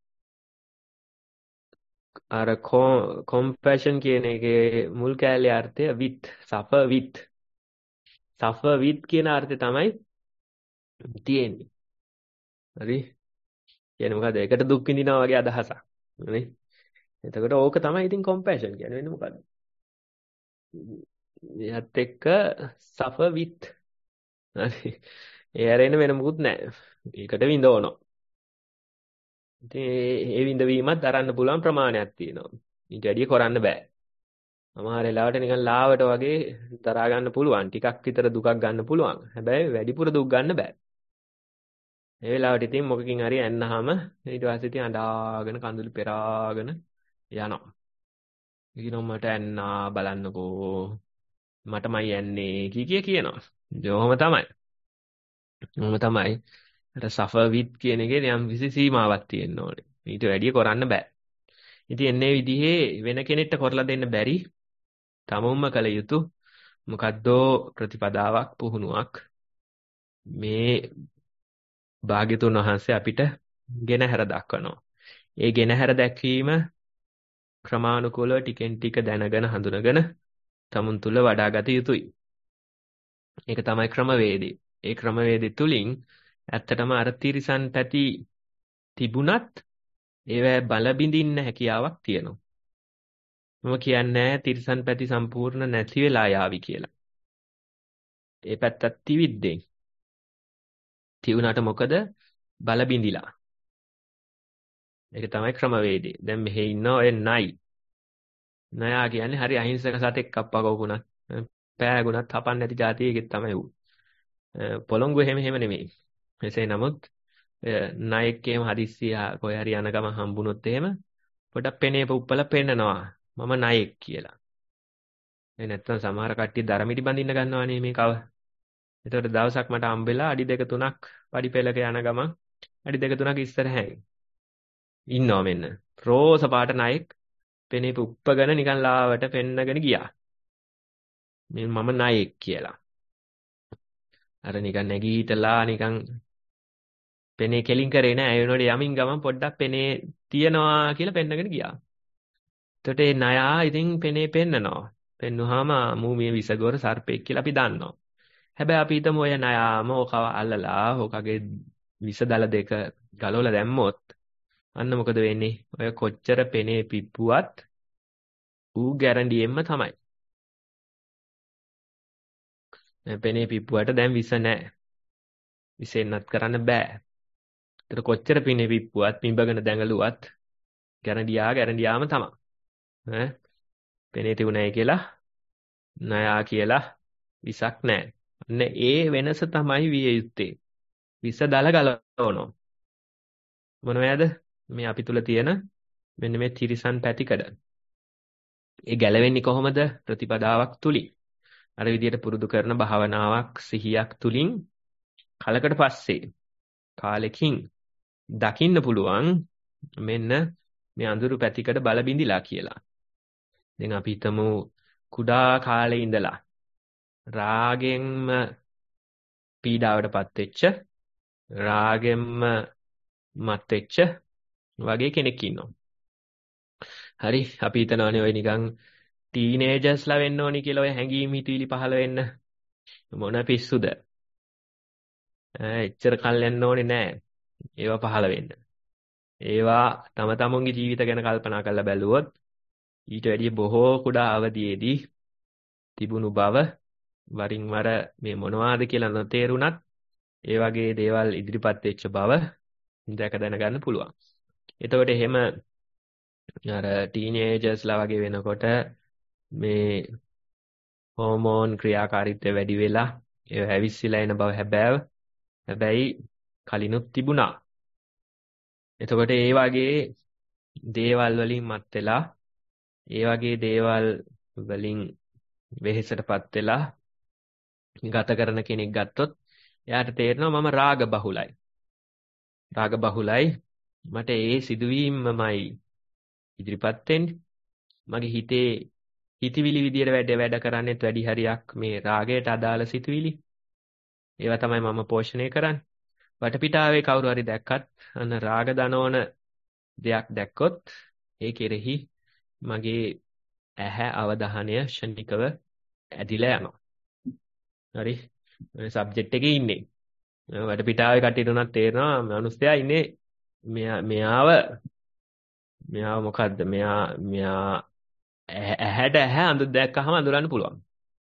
අර කොම්පැෂන් කියන එකේ මුල් කැලේ අර්ථය with, suffer with. suffer with කියන අර්ථය තමයි තියෙන්නේ. හරි? කියන්නේ මොකද්ද? ඒකට දුක් විඳිනවා වගේ අදහසක්. හරි? එතකොට ඕක තමයි ඉතින් කොම්පැෂන් කියන්නේ. වෙන්නේ මොකද්ද? එයත් එක්ක suffer with. හරි. ඒ හැරෙන්න වෙන මොකුත් නැහැ. ඒකට විඳවනවා. ඉතින් ඒ විඳවීමත් දරන්න පුළුවන් ප්‍රමාණයක් තියෙනවා. ඊට වැඩිය කරන්න බෑ. සමහර වෙලාවට නිකන් ලාවට වගේ දරා ගන්න පුළුවන්. ටිකක් විතර දුකක් ගන්න පුළුවන්. හැබැයි වැඩිපුර දුක් ගන්න බෑ. ඒ වෙලාවට ඉතින් මොකකින් හරි ඇන්නාම ඊට පස්සේ ඉතින් අඬාගෙන කඳුළු පෙරාගෙන යනවා. ඊගොම මට ඇන්නා බලන්නකෝ. මටමයි යන්නේ කී කිය කියනවා. ඒකම තමයි. ඔහොම තමයි. අර suffer with කියන එකේ යම් කිසි සීමාවක් තියෙන්න ඕනේ. ඊට වැඩිය කරන්න බෑ. ඉතින් එන්නේ විදිහේ වෙන කෙනෙක්ට කරලා දෙන්න බැරි තමවම කළ යුතු මොකද්දෝ ප්‍රතිපදාවක් පුහුණුවක් මේ භාග්‍යතුන් වහන්සේ අපිට ගෙනහැර දක්වනවා. ඒ ගෙනහැර දැක්වීම ක්‍රමානුකූලව ටිකෙන් ටික දැනගෙන හඳුනගෙන තමුන් තුල වඩාගත යුතුයි. ඒක තමයි ක්‍රමවේදය. ඒ ක්‍රමවේදය තුලින් ඇත්තටම අර තිරිසන් පැති තිබුණත් ඒවැ බල බිඳින්න හැකියාවක් තියෙනවා. මම කියන්නේ තිරිසන් පැති සම්පූර්ණ නැති වෙලා යාවි කියලා. ඒ පැත්තත් තිවිද්දෙන්. තියුණාට මොකද බල බිඳිලා. ඒක තමයි ක්‍රමවේදය. දැන් මෙහෙ ඉන්න ඔය නයි. නයා කියන්නේ හරි අහිංසක සතෙක් කප්පකවුණත් පෑගුණත් හපන්න නැති જાතිය එකෙක් තමයි ඌ. පොළොංගු එහෙම එහෙම නෙමෙයි. එසේ නමුත් නයෙක් එහෙම හදිස්සිය කොහේ හරි යන ගම හම්බුනොත් එහෙම පොඩක් පෙනේ පුප්පලා පෙන්නනවා. මම නයෙක් කියලා. ඒ නැත්තම් සමහර කට්ටිය දරමිටි බඳින්න ගන්නවානේ මේ කව. එතකොට දවසක් මට හම්බෙලා අඩි දෙක තුනක් පඩි පෙළක යන ගමන් අඩි දෙක තුනක් ඉස්සරහින් ඉන්නවා මෙන්න. රෝස පාට නයෙක් පෙනේ පුප්පගෙන නිකන් ලාවට පෙන්නගෙන ගියා. මේ මම නයෙක් කියලා. අර නිකන් නැගීටලා නිකන් පෙනේ කෙලින් කරේ නෑ. ඒ වෙනකොට යමින් ගමන් පොඩ්ඩක් පෙනේ තියනවා කියලා පෙන්නගෙන ගියා. එතකොට ඒ නයා ඉතින් පෙනේ පෙන්නනවා. පෙන්නුවාම මූමිය විසගොර සර්පෙක් කියලා අපි දන්නවා. හැබැයි අපි හිතමු ඔය නයාම ඕකව අල්ලලා ඕකගේ විස දල දෙක ගලවලා දැම්මොත් අන්න මොකද වෙන්නේ? ඔය කොච්චර පෙනේ පිප්පුවත් ඌ ගැරන්ඩියෙන්ම තමයි. පෙනේ පිප්පුවට දැන් විස නැහැ. විසෙන්නත් කරන්න බෑ. ඒතර කොච්චර පෙනේ පිප්පුවත් පිඹගෙන දැඟලුවත් ගැරන්ඩියා ගැරන්ඩියාම තමයි. ඈ පෙනේ තිබුණයි කියලා නයා කියලා විසක් නැහැ. අන්න ඒ වෙනස තමයි විය යුත්තේ. විස දල ගලවනවා. මොනවද? මේ අපි තුල තියෙන මෙන්න මේ තිරිසන් පැතිකඩ. ඒ ගැලවෙන්නේ කොහොමද? ප්‍රතිපදාවක් තුලින්. අර විදියට පුරුදු කරන භාවනාවක් සිහියක් තුලින් කලකට පස්සේ කාලෙකින් දකින්න පුළුවන් මෙන්න මේ අඳුරු පැතිකඩ බල බිඳිලා කියලා. දැන් අපි හිතමු කුඩා කාලේ ඉඳලා රාගෙන්ම පීඩාවටපත් වෙච්ච රාගෙන්ම මත් වෙච්ච වගේ කෙනෙක් ඉන්නවා. හරි අපි හිතනවානේ ඔය නිකන් ටීනේජර්ස්ලා වෙන්න ඕනි කියලා ඔය හැංගීම් හිතවිලි පහළ වෙන්න. මොන පිස්සුද? ඈ එච්චර කල් යන්න ඕනේ නෑ. ඒවා පහළ වෙන්න. ඒවා තම තමුන්ගේ ජීවිත ගැන කල්පනා කරලා බැලුවොත් ඊට වැඩිය බොහෝ කුඩා අවධියේදී තිබුණු බව වරින් වර මේ මොනවාද කියලා නොතේරුණත් ඒ වගේ දේවල් ඉදිරිපත් වෙච්ච බව දැක දැනගන්න පුළුවන්. එතකොට එහෙම අර ටීනේජර්ස්ලා වගේ වෙනකොට මේ හෝමෝන් ක්‍රියාකාරීත්වය වැඩි වෙලා ඒ හැවිස්සලා එන බව හැබෑව. හැබැයි කලිනුත් තිබුණා. එතකොට ඒ වගේ දේවල් වලින් මත් වෙලා ඒ වගේ දේවල් වලින් වෙහෙසටපත් වෙලා ගත කරන කෙනෙක් ගත්තොත් එයාට තේරෙනවා මම රාග බහුලයි. රාග බහුලයි මට ඒ සිදුවීමමයි ඉදිරිපත් වෙන්නේ. මගේ හිතේ හිතවිලි විදියට වැඩ වැඩ කරන්නේත් වැඩි හරියක් මේ රාගයට අදාළ සිතුවිලි. ඒවා තමයි මම පෝෂණය කරන්නේ. වටපිටාවේ කවුරු හරි දැක්කත් අන්න රාග දනවන දෙයක් දැක්කොත් ඒ කෙරෙහි මගේ ඇහැ අවධානය ශනිකව ඇදිලා යනවා. හරි සබ්ජෙක්ට් එකේ ඉන්නේ. වටපිටාවේ කට්ටියට උනත් තේරෙනවා මිනිස්සයා ඉන්නේ මෙයා මෙයාව මෙයාව මොකද්ද මෙයා මෙයා ඇහැට ඇහැ අඳු දැක්කහම අඳුරන්න පුළුවන්.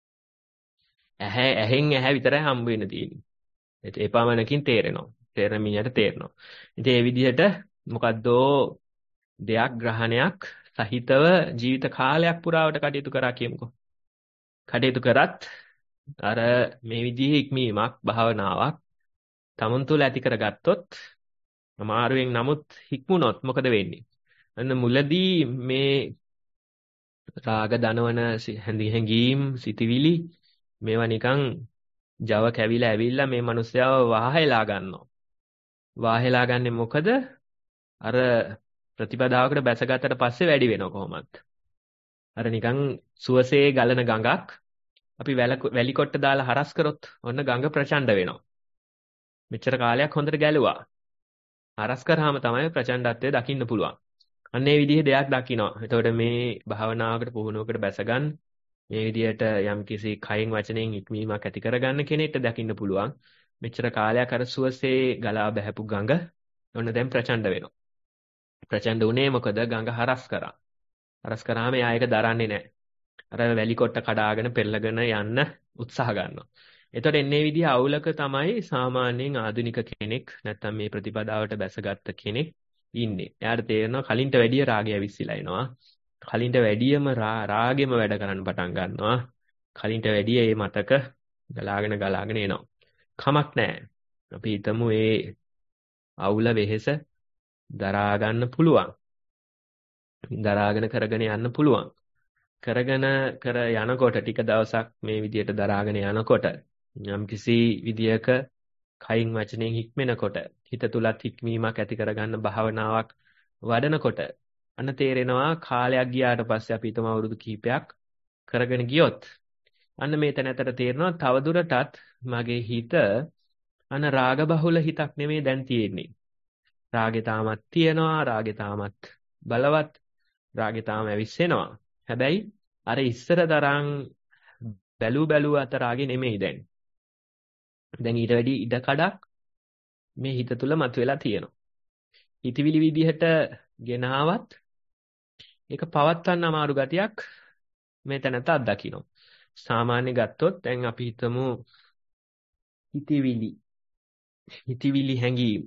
ඇහැ ඇහෙන් ඇහැ විතරයි හම්බ වෙන්න තියෙන්නේ. ඒ පමණකින් තේරෙනවා. තේරෙන මිනිහට තේරෙනවා. ඉතින් ඒ විදිහට මොකද්දෝ දෙයක් ග්‍රහණයක් සහිතව ජීවිත කාලයක් පුරාවට කටයුතු කරා කියමුකෝ. කටයුතු කරත් අර මේ විදිහේ ඉක්මීමක් භාවනාවක් තමන් තුළ ඇති කරගත්තොත් අමාරුවෙන් නමුත් හික්මුණොත් මොකද වෙන්නේ? අන්න මුලදී මේ රාග දනවන හැඟීම් සිටිවිලි මේවා නිකන් Java කැවිලා ඇවිල්ලා මේ මිනිස්යාව වහහෙලා ගන්නවා. වහහෙලා ගන්නේ මොකද? අර ප්‍රතිපදාවකට බැසගත්තට පස්සේ වැඩි වෙනව කොහොමද? අර නිකන් සුවසේ ගලන ගඟක් අපි වැලි කොට්ට දාලා හරස් කරොත් ඔන්න ගඟ ප්‍රචණ්ඩ වෙනවා. මෙච්චර කාලයක් හොඳට ගැලුවා. හරස් කරාම තමයි ප්‍රචණ්ඩත්වය දකින්න පුළුවන්. අන්න ඒ විදිහේ දෙයක් දකින්නවා. එතකොට මේ භාවනාවකට පුහුණුවකට බැසගන්න මේ විදිහට යම්කිසි කයින් වචනෙන් ඉක්මීමක් ඇති කරගන්න කෙනෙක්ට දකින්න පුළුවන්. මෙච්චර කාලයක් අර සුවසේ ගලා බහැපු ගඟ ඔන්න දැන් ප්‍රචණ්ඩ වෙනවා. ප්‍රචණ්ඩ උනේ මොකද? ගඟ හරස් කරා. හරස් කරාම එයා ඒක දරන්නේ නැහැ. අර වැලි කොට්ට කඩාගෙන පෙරලගෙන යන්න උත්සාහ ගන්නවා. එතකොට එන්නේ විදිහ අවුලක තමයි සාමාන්‍යයෙන් ආධුනික කෙනෙක් නැත්නම් මේ ප්‍රතිපදාවට බැසගත්ත කෙනෙක් ඉන්නේ. එයාට තේරෙනවා කලින්ට වැඩිය රාගය විශ්සිලා එනවා. කලින්ට වැඩියම රාගෙම වැඩ කරන්න පටන් ගන්නවා. කලින්ට වැඩිය මේ මතක ගලාගෙන ගලාගෙන එනවා. කමක් නැහැ. අපි හිතමු මේ අවුල වෙහෙස දරා ගන්න පුළුවන්. දරාගෙන කරගෙන යන්න පුළුවන්. කරගෙන කර යනකොට ටික දවසක් මේ විදියට දරාගෙන යනකොට යම් කිසි විදියක කයින් වචනෙන් හික්මෙනකොට හිත තුලත් හික්මීමක් ඇති කරගන්න භාවනාවක් වඩනකොට අන්න තේරෙනවා කාලයක් ගියාට පස්සේ අපි හිතමු අවුරුදු කිහිපයක් කරගෙන ගියොත් අන්න මේ තැනතර තේරෙනවා තවදුරටත් මගේ හිත අන්න රාග බහුල හිතක් නෙමෙයි දැන් තියෙන්නේ. රාගේ තාමත් තියෙනවා, රාගේ තාමත් බලවත්, රාගේ තාම ඇවිස්සෙනවා. හැබැයි අර ඉස්සර තරම් බැලු බැලු අත රාගේ නෙමෙයි දැන්. දැන් ඊට වැඩි ඉඩ කඩක් මේ හිත තුල මතුවලා තියෙනවා. හිතවිලි විදිහට ගෙනාවත් ඒක පවත්වන්න අමාරු ගතියක් මේ තැනට අත්දකින්න. සාමාන්‍ය ගත්තොත් දැන් අපි හිතමු හිතවිලි හිතවිලි හැඟීම්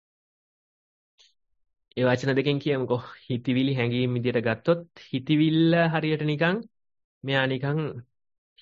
ඒ වචන දෙකෙන් කියමුකෝ. හිතවිලි හැඟීම් විදිහට ගත්තොත් හිතවිල්ල හරියට නිකන් මෙයා නිකන්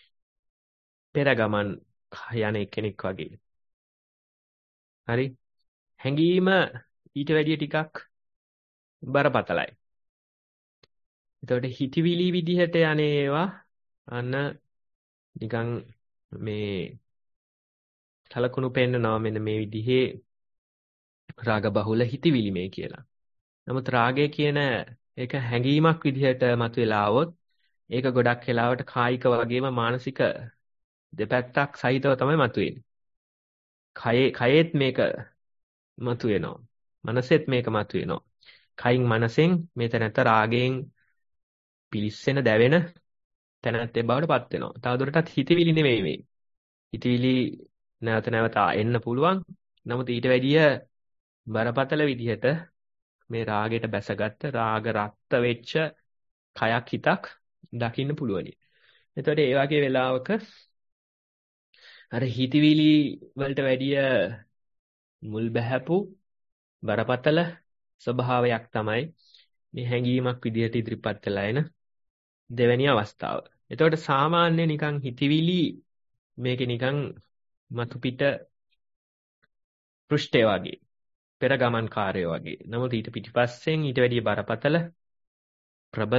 පෙර ගමන් යන කෙනෙක් වගේ. හරි. හැඟීම ඊට වැඩිය ටිකක් බරපතලයි. එතකොට හිතවිලි විදිහට යන්නේ ඒවා අන්න නිකන් මේ කලකුණු පෙන්නනවා මෙන්න මේ විදිහේ රාග බහුල හිතවිලි මේ කියලා. නමුත් රාගය කියන එක හැඟීමක් විදිහට මතුවලා આવොත් ඒක ගොඩක් වෙලාවට කායික වගේම මානසික දෙපැත්තක් සහිතව තමයි මතුවෙන්නේ. කයේ කයෙත් මේක මතුවෙනවා. මනසෙත් මේක මතුවෙනවා. කයින් මනසෙන් මෙතනට රාගයෙන් පිලිස්සෙන දැවෙන තැනැත්තේ බවට පත් වෙනවා. තවදුරටත් හිතවිලි නෙමෙයි මේ. හිතවිලි නැවත නැවත එන්න පුළුවන්. නමුත් ඊට වැඩිය බරපතල විදිහට මේ රාගයට බැසගත්ත රාග රක්ත වෙච්ච කයක් හිතක් දකින්න පුළුවනි. එතකොට ඒ වගේ වෙලාවක අර හිතවිලි වලට වැඩිය මුල් බැහැපු බරපතල ස්වභාවයක් තමයි මේ හැඟීමක් විදිහට ඉදිරිපත් වෙලා එන දෙවැනි අවස්ථාව. එතකොට සාමාන්‍ය නිකන් හිතවිලි මේකේ නිකන් මතු පිට පෘෂ්ඨය වගේ පෙර ගමන්කාරය වගේ. නමුත් ඊට පිටිපස්සෙන් ඊට වැඩිය බරපතල ප්‍රබල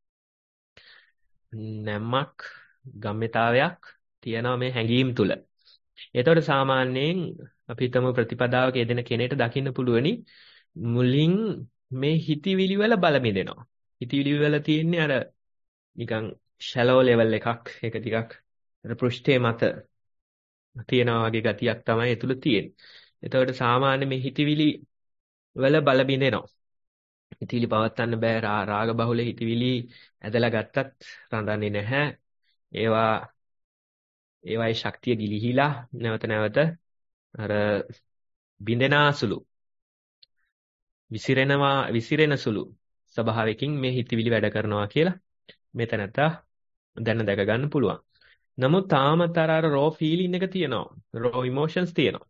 නැම්මක් ගම්මිතාවයක් තියෙනවා මේ හැඟීම් තුල. එතකොට සාමාන්‍යයෙන් අපි හිතමු ප්‍රතිපදාවක යෙදෙන කෙනෙක්ට දකින්න පුළුවනි මුලින් මේ හිතවිලි වල බල බෙදෙනවා. හිතවිලි වල තියෙන්නේ අර නිකන් shallow level එකක්. ඒක ටිකක් අර පෘෂ්ඨයේ මත තියෙනා වගේ ගතියක් තමයි ඒ තුල තියෙන්නේ. එතකොට සාමාන්‍ය මේ හිතවිලි වල බල බිඳෙනවා. හිතවිලි පවත්වන්න බෑ. රාග බහුල හිතවිලි ඇදලා ගත්තත් රඳන්නේ නැහැ. ඒවා ඒවායේ ශක්තිය ගිලිහිලා නැවත නැවත අර බිඳෙනාසුළු විසිරෙනවා විසිරෙන සුළු ස්වභාවයකින් මේ හිතවිලි වැඩ කරනවා කියලා මෙතනට දැන දැක ගන්න පුළුවන්. නමුත් තාමත් අර අර රෝ ෆීලිං එක තියෙනවා. රෝ ඉමෝෂන්ස් තියෙනවා.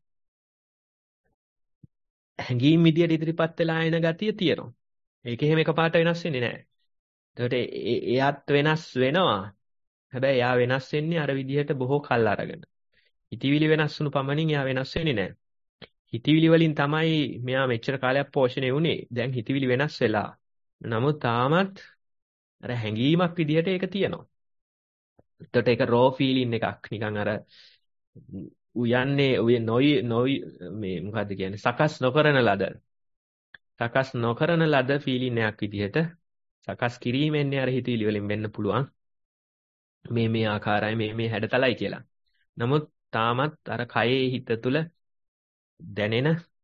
හැඟීම් විදියට ඉදිරිපත් වෙලා එන ගතිය තියෙනවා. ඒක එහෙම එකපාරට වෙනස් වෙන්නේ නැහැ. ඒකට එයාත් වෙනස් වෙනවා. හැබැයි එයා වෙනස් වෙන්නේ අර විදිහට බොහෝ කල් අරගෙන. හිතවිලි වෙනස් වුණු පමණින් එයා වෙනස් වෙන්නේ නැහැ. හිතවිලි වලින් තමයි මෙයා මෙච්චර කාලයක් පෝෂණය වුණේ. දැන් හිතවිලි වෙනස් වෙලා. නමුත් තාමත් අර හැඟීමක් විදිහට ඒක තියෙනවා. එතකොට ඒක රෝ ෆීලින් එකක්. නිකන් අර උයන්නේ උය නොයි නොයි මේ මොකද්ද කියන්නේ සකස් නොකරන ලද සකස් නොකරන ලද ෆීලින් එකක් විදිහට සකස් කිරීමෙන්නේ අර හිතවිලි වලින් වෙන්න පුළුවන්. මේ මේ ආකාරයි මේ මේ හැඩතලයි කියලා. නමුත් තාමත් අර කයේ හිත තුල දැනෙන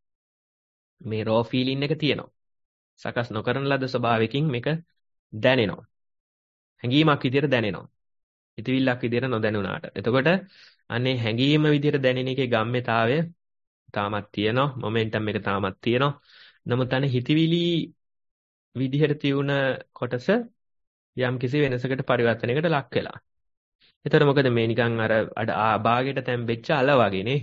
මේ රෝ ෆීලින් එක තියෙනවා. සකස් නොකරන ලද ස්වභාවයකින් මේක දැනෙනවා. හැඟීමක් විදිහට දැනෙනවා. හිතවිල්ලක් විදිහට නොදැනුණාට. එතකොට අනේ හැඟීම විදිහට දැනෙන එකේ ගම්මිතාවය තාමත් තියෙනවා. මොමන්ටම් එක තාමත් තියෙනවා. නමුත් අනේ හිතවිලි විදිහට තියුණ කොටස යම් කිසි වෙනසකට පරිවර්තනයකට ලක් වෙලා. එතකොට මොකද මේ නිකන් අර භාගයට තැම්බෙච්ච අල වගේනේ.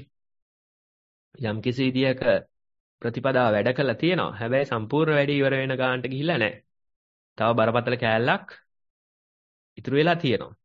යම් කිසි විදියක ප්‍රතිපදාව වැඩ කළා තියෙනවා. හැබැයි සම්පූර්ණ වැඩේ ඉවර වෙන ගානට ගිහිල්ලා නැහැ. තව බරපතල කෑල්ලක් ඉතුරු වෙලා තියෙනවා.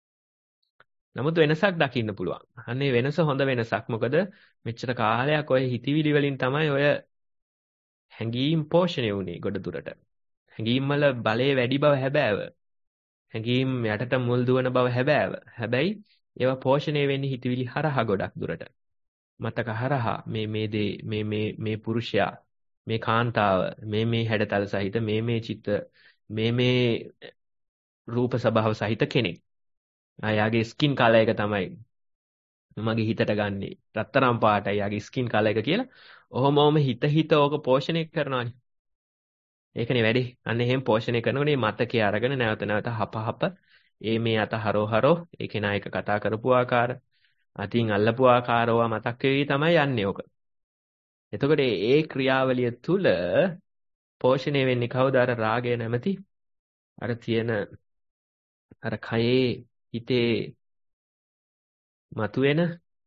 නමුත් වෙනසක් දකින්න පුළුවන්. අනේ වෙනස හොඳ වෙනසක්. මොකද මෙච්චර කාලයක් ඔය හිතවිලි වලින් තමයි ඔය හැඟීම් පෝෂණය වුණේ ගොඩ දුරට. හැඟීම් වල බලය වැඩි බව හැබෑව. හැඟීම් යටට මුල් දුවන බව හැබෑව. හැබැයි ඒවා පෝෂණය වෙන්නේ හිතවිලි හරහා ගොඩක් දුරට. මතක හරහා මේ මේ දේ මේ මේ මේ පුරුෂයා මේ කාන්තාව මේ මේ හැඩතල සහිත මේ මේ චිත්ත මේ මේ රූප ස්වභාව සහිත කෙනෙක්. ආයාගේ ස්කින් කලර් එක තමයි මගේ හිතට ගන්නෙ. රත්තරන් පාටයි යාගේ ස්කින් කලර් එක කියලා. ඔහොම ඔහොම හිත හිත ඕක පෝෂණය කරනවානේ. ඒකනේ වැඩි. අන්න එහෙම පෝෂණය කරනකොට මේ මතකයේ අරගෙන නැවත නැවත හප හප ඒ මේ අත හරෝ හරෝ ඒ කෙනා එක කතා කරපු ආකාර අතින් අල්ලපු ආකාරව මතක් වෙවි තමයි යන්නේ ඕක. එතකොට ඒ ක්‍රියාවලිය තුල පෝෂණය වෙන්නේ කවුද? අර රාගය නැමැති අර තියෙන අර කයේ හිතේ මතුවෙන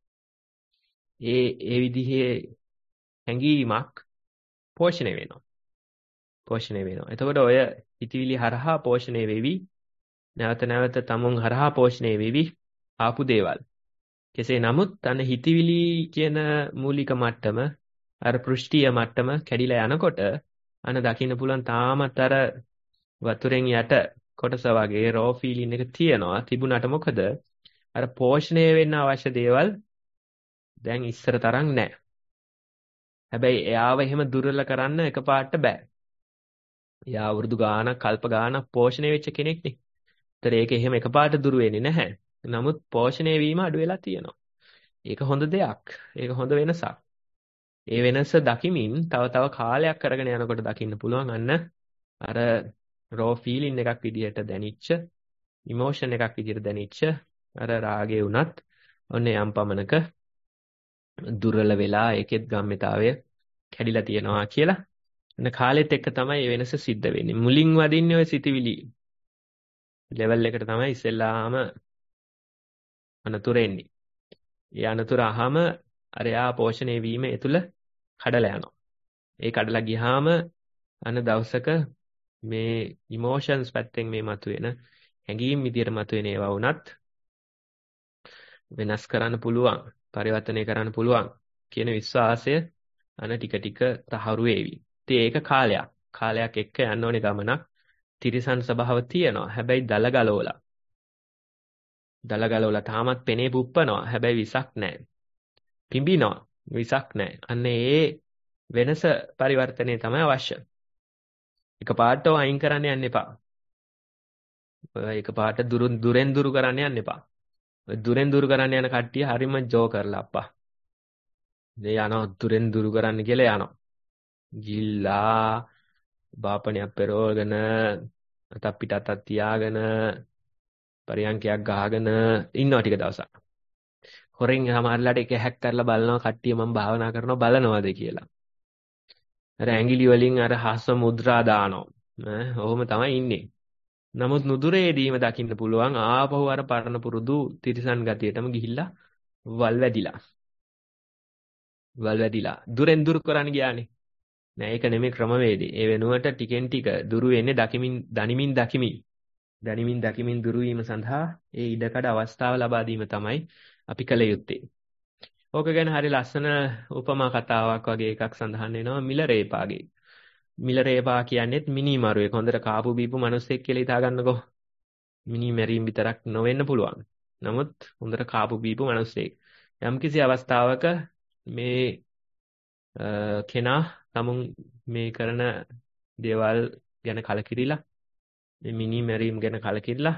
ඒ ඒ විදිහේ හැඟීමක් පෝෂණය වෙනවා. පෝෂණය වෙනවා. එතකොට ඔය හිතවිලි හරහා පෝෂණය වෙවි නැවත නැවත තමුන් හරහා පෝෂණය වෙවි ආපු දේවල්. කෙසේ නමුත් අන්න හිතවිලි කියන මූලික මට්ටම අර පෘෂ්ඨීය මට්ටම කැඩිලා යනකොට අන්න දකින්න පුළුවන් තාමත් අර වතුරෙන් යට කොටස වගේ රෝ ෆීලින් එක තියෙනවා. තිබුණාට මොකද අර පෝෂණය වෙන්න අවශ්‍ය දේවල් දැන් ඉස්සර තරම් නැහැ. හැබැයි එයාව එහෙම දුර්වල කරන්න එකපාරට බෑ. එයා අවුරුදු ගාණක් කල්ප ගාණක් පෝෂණය වෙච්ච කෙනෙක්නේ. ඒතර ඒක එහෙම එකපාරට දුර වෙන්නේ නැහැ. නමුත් පෝෂණය වීම අඩු වෙලා තියෙනවා. ඒක හොඳ දෙයක්. ඒක හොඳ වෙනසක්. ඒ වෙනස දකිමින් තව තව කාලයක් කරගෙන යනකොට දකින්න පුළුවන් අන්න අර රෝ ෆීලින් එකක් විදිහට දැනිච්ච ඉමෝෂන් එකක් විදිහට දැනිච්ච අර රාගේ උනත් ඔන්න යම් පමණක දුර්වල වෙලා ඒකෙත් ගම්මිතාවය කැඩිලා තියෙනවා කියලා. එන කාලෙත් එක්ක තමයි මේ වෙනස සිද්ධ වෙන්නේ. මුලින් වදින්නේ ඔය සිටිවිලි ලෙවල් එකට තමයි ඉස්සෙල්ලාම අනතුර එන්නේ. ඒ අනතුර අහම අර යා පෝෂණය වීම ඒ තුල කඩලා යනවා. ඒ කඩලා ගියාම අන දවසක මේ ඉමෝෂන්ස් පැත්තෙන් මේ මතුවෙන හැඟීම් විදියට මතුවෙන ඒවා වුණත් වෙනස් කරන්න පුළුවන්, පරිවර්තනය කරන්න පුළුවන් කියන විශ්වාසය අන ටික ටික තහවුරු වේවි. ඉතින් ඒක කාලයක්. කාලයක් එක්ක යන්න ඕනේ ගමනක්. තිරිසන් ස්වභාව තියෙනවා. හැබැයි දල ගලවලා. දල ගලවලා තාමත් පෙනේ පුප්පනවා. හැබැයි විසක් නැහැ. පිඹිනවා. විසක් නැහැ. අන්න ඒ වෙනස පරිවර්තනය තමයි අවශ්‍ය. එකපාරට අයින් කරන්න යන්න එපා. එකපාරට දුරු දුරෙන් දුරු කරන්න යන්න එපා. දුරෙන් දුරු කරන්න යන කට්ටිය හරිම ජෝ කරලා අප්පා. මේ යනවා දුරෙන් දුරු කරන්න කියලා යනවා. ගිල්ලා බාපණයක් පෙරෝගෙන අත පිට අතක් තියාගෙන පරියන්කයක් ගහගෙන ඉන්නවා ටික දවසක්. හොරෙන් සමහරලාට එක හැක් කරලා බලනවා කට්ටිය මම භාවනා කරනවා බලනවාද කියලා. අර ඇඟිලි වලින් අර හස්ස මුද්‍රා දානවා. ඈ ඔහොම තමයි ඉන්නේ. නමුත් නුදුරේදීම දකින්න පුළුවන් ආපහු අර පරණ පුරුදු තිරිසන් ගතියටම ගිහිල්ලා වල් වැදිලා. වල් වැදිලා. දුරෙන් දුරු කරන්න ගියානේ. නෑ ඒක නෙමෙයි ක්‍රමවේදය. ඒ වෙනුවට ටිකෙන් ටික දුරු වෙන්නේ දකිමින් දනිමින් දකිමින්. දනිමින් දකිමින් දුරු වීම සඳහා ඒ ඉඩකඩ අවස්ථාව ලබා දීම තමයි අපි කළ යුත්තේ. ඕක ගැන හරි ලස්සන උපමා කතාවක් වගේ එකක් සඳහන් වෙනවා මිල රේපාගේ. මිල රේපා කියන්නේත් මිනි මරුවෙක්. හොඳට කාපු බීපු මිනිස්සෙක් කියලා හිතා ගන්නකෝ. මිනි මැරීම් විතරක් නොවෙන්න පුළුවන්. නමුත් හොඳට කාපු බීපු මිනිස්සෙක්. යම්කිසි අවස්ථාවක මේ කෙනා තමුන් මේ කරන දේවල් ගැන කලකිරිලා මේ මිනි මැරීම් ගැන කලකිරිලා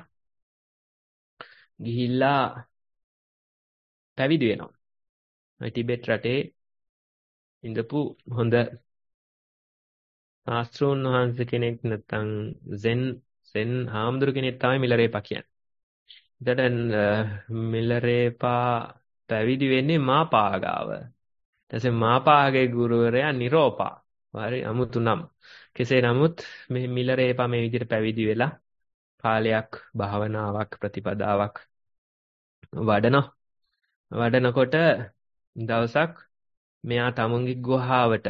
ගිහිල්ලා පැවිදි වෙනවා. ටිබෙට් රටේ ඉඳපු හොඳ ආස්ත්‍රෝන් වහන්සේ කෙනෙක් නැත්නම් සෙන් සෙන් හාමුදුරු කෙනෙක් තමයි මිලරේපා කියන්නේ. එතකොට මිලරේපා පැවිදි වෙන්නේ මාපාගාව. ඊටසේ මාපාගේ ගුරුවරයා නිරෝපා. හරි අමුතු නම්. කෙසේ නමුත් මේ මිලරේපා මේ විදිහට පැවිදි වෙලා කාලයක් භාවනාවක් ප්‍රතිපදාවක් වඩනවා. වඩනකොට දවසක් මෙයා තමුන්ගේ ගුහාවට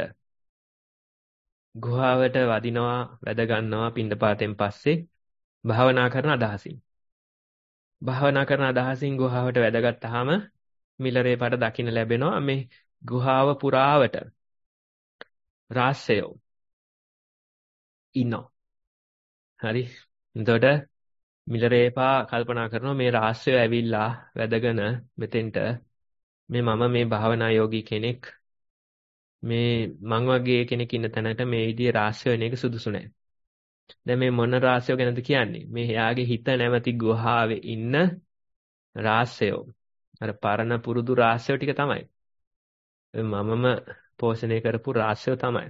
ගුහාවට වදිනවා වැද ගන්නවා පින්ඩපාතෙන් පස්සේ භාවනා කරන අදහසින්. භාවනා කරන අදහසින් ගුහාවට වැදගත්තාම මිලරේපාට දකින්න ලැබෙනවා මේ ගුහාව පුරාවට රාස්සයෝ ඉන්නවා. හරි. එතකොට මිලරේපා කල්පනා කරනවා මේ රාස්සයෝ ඇවිල්ලා වැදගෙන මෙතෙන්ට මේ මම මේ භාවනා යෝගී කෙනෙක් මේ මං වගේ කෙනෙක් ඉන්න තැනට මේ විදිහේ රාශිය වෙන එක සුදුසු නැහැ. දැන් මේ මොන රාශිය ගැනද කියන්නේ? මේ එයාගේ හිත නැමැති ගුහාවේ ඉන්න රාශිය. අර පරණ පුරුදු රාශිය ටික තමයි. මමම පෝෂණය කරපු රාශිය තමයි.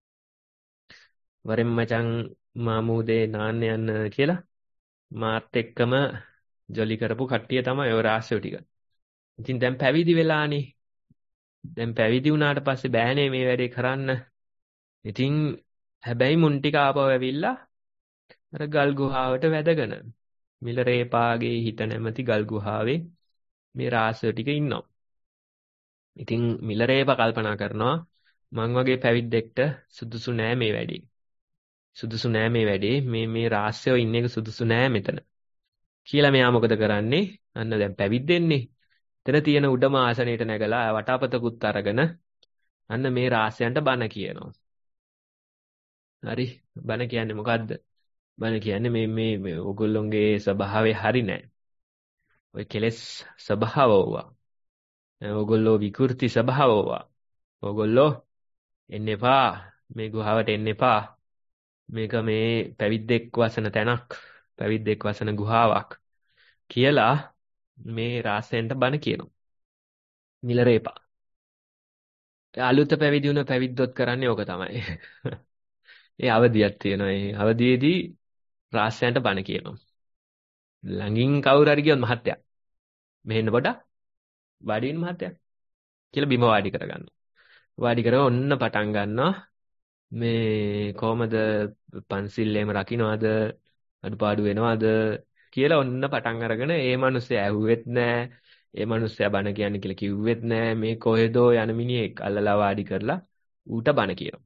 වරෙන් මචං මාමූදේ නාන්න යන්න කියලා මාත් එක්කම ජොලි කරපු කට්ටිය තමයි ඔය රාශිය ටික. ඉතින් දැන් පැවිදි වෙලානේ. දැන් පැවිදි වුණාට පස්සේ බෑනේ මේ වැඩේ කරන්න. ඉතින් හැබැයි මුන් ටික ආපහු ඇවිල්ලා අර ගල් ගුහාවට වැදගෙන මිලරේපාගේ හිත නැමැති ගල් ගුහාවේ මේ රාසය ටික ඉන්නවා. ඉතින් මිලරේපා කල්පනා කරනවා මං වගේ පැවිද්දෙක්ට සුදුසු නෑ මේ වැඩේ. සුදුසු නෑ මේ වැඩේ. මේ මේ රාසයෝ ඉන්න එක සුදුසු නෑ මෙතන. කියලා මෙයා මොකද කරන්නේ? අන්න දැන් පැවිද්දෙන්නේ. එතන තියෙන උඩම ආසනයට නැගලා වටාපතකුත් අරගෙන අන්න මේ රාසයන්ට බණ කියනවා. හරි. බණ කියන්නේ මොකද්ද? බණ කියන්නේ මේ මේ මේ ඕගොල්ලොන්ගේ ස්වභාවය හරි නෑ. ඔය කෙලෙස් ස්වභාව වුණා. ඕගොල්ලෝ විකෘති ස්වභාව වුණා. ඕගොල්ලෝ එන්න එපා. මේ ගුහාවට එන්න එපා. මේක මේ පැවිද්දෙක් වසන තැනක්. පැවිද්දෙක් වසන ගුහාවක් කියලා මේ රාසයන්ට බණ කියනවා. මිලරේපා. අලුත පැවිදි වුණ පැවිද්දොත් කරන්නේ ඕක තමයි. ඒ අවදියක් තියෙනවා. ඒ අවදියේදී රාසයන්ට බණ කියනවා. ළඟින් කවුරු හරි ගියොත් මහත්තයා මෙහෙන්න පොඩක් වාඩි වෙන්න මහත්තයා කියලා බිම වාඩි කරගන්නවා. වාඩි කරගෙන ඔන්න පටන් ගන්නවා. මේ කොහමද පන්සිල්ලේම රකින්නවද අඩුපාඩු වෙනවද කියලා ඔන්න පටන් අරගෙන ඒ මිනිස්සයා ඇහුවෙත් නෑ. ඒ මිනිස්සයා බණ කියන්නේ කියලා කිව්වෙත් නෑ. මේ කොහෙදෝ යන මිනිහෙක් අල්ලලා වාඩි කරලා ඌට බණ කියනවා.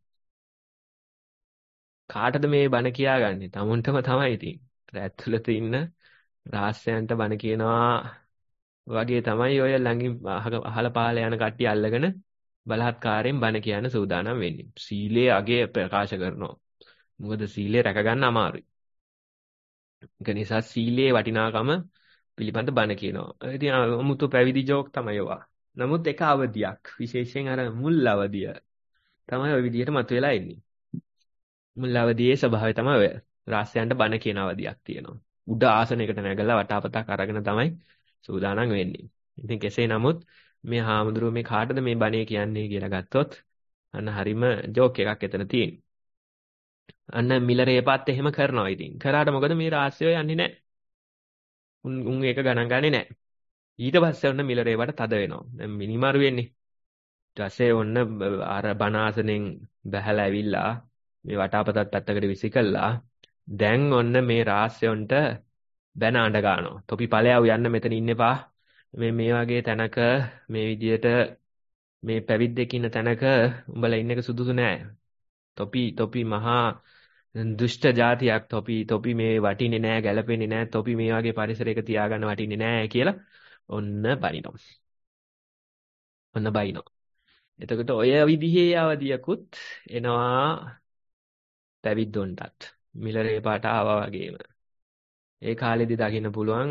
කාටද මේ බණ කියාගන්නේ? තමුන්ටම තමයි ඉතින්. ඇතුළත ඉන්න රාස්‍යයන්ට බණ කියනවා වගේ තමයි ඔය ළඟින් අහල පහල යන කට්ටිය අල්ලගෙන බලහත්කාරයෙන් බණ කියන්න සූදානම් වෙන්නේ. සීලයේ අගය ප්‍රකාශ කරනවා. මොකද සීලය රැකගන්න අමාරුයි. ඒක නිසා සීලයේ වටිනාකම පිළිබඳ බණ කියනවා. ඉතින් අමුතු පැවිදි ජෝක් තමයි ඒවා. නමුත් එක අවධියක් විශේෂයෙන් අර මුල් අවධිය තමයි ওই විදිහට මතුවලා ඉන්නේ. මුල් අවධියේ ස්වභාවය තමයි ඔය. රාස්‍යයන්ට බණ කියන අවධියක් තියෙනවා. උඩ ආසනයකට නැගලා වටාපතක් අරගෙන තමයි සූදානම් වෙන්නේ. ඉතින් කෙසේ නමුත් මේ හාමුදුරුවෝ මේ කාටද මේ බණේ කියන්නේ කියලා ගත්තොත් අන්න හරිම ජෝක් එකක් එතන තියෙනවා. අන්න මිලරේපත් එහෙම කරනවා ඉතින්. කරාට මොකද මේ රාස්‍යය යන්නේ නැහැ. උන් උන් ඒක ගණන් ගන්නේ නැහැ. ඊට පස්සේ ඔන්න මිලරේවට තද වෙනවා. දැන් මිනිමාරු වෙන්නේ. ඊට පස්සේ ඔන්න අර බණ ආසනෙන් බැහැලා ඇවිල්ලා මේ වටාපතත් පැත්තකට විසිකලා දැන් ඔන්න මේ රාස්‍යොන්ට බැන අඬ ගන්නවා. තොපි ඵලයව යන්න මෙතන ඉන්න එපා. මේ මේ වගේ තැනක මේ විදියට මේ පැවිද්දෙක් ඉන්න තැනක උඹලා ඉන්න එක සුදුසු නෑ. තොපි තොපි මහා දුෂ්ට జాතියක් තොපි තොපි මේ වටින්නේ නෑ ගැලපෙන්නේ නෑ තොපි මේ වගේ පරිසරයක තියාගන්න වටින්නේ නෑ කියලා ඔන්න බනිනවා. ඔන්න බයිනවා. එතකොට ඔය විදිහේ අවදියකුත් එනවා පැවිද්දොන්ටත්. මිලරේ පාට ආවා වගේම. ඒ කාලෙදි දකින්න පුළුවන්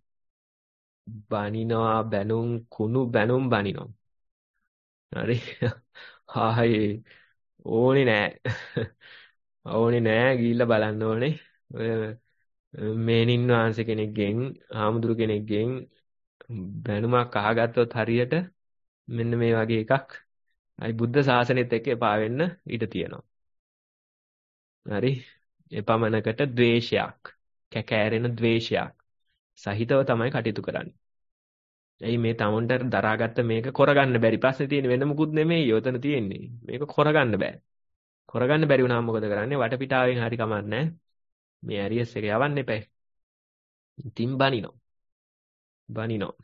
බනිනවා බැනුම් කුණු බැනුම් බනිනවා. හරි. හායි ඕනේ නෑ. ඕනේ නෑ ගිහිල්ලා බලන්න ඕනේ. ඔය මේනින් වහන්සේ කෙනෙක්ගෙන් ආමුදුරු කෙනෙක්ගෙන් බැනුමක් අහගත්තොත් හරියට මෙන්න මේ වගේ එකක් අයි බුද්ධ ශාසනයත් එක්ක එපා වෙන්න ඉඩ තියෙනවා. හරි. එපමණකට ද්වේෂයක් කැකෑරෙන ද්වේෂයක් සහිතව තමයි කටයුතු කරන්නේ. එයි මේ තමුන්ට දරාගත්ත මේක කරගන්න බැරි ප්‍රශ්නේ තියෙන්නේ වෙන මුකුත් නෙමෙයි යොතන තියෙන්නේ. මේක කරගන්න බෑ. කරගන්න බැරි වුණාම මොකද කරන්නේ? වටපිටාවෙන් හරි කමන්නේ. මේ ඇරියස් එක යවන්න එපා. ඉතින් බනිනෝ. බනිනෝ.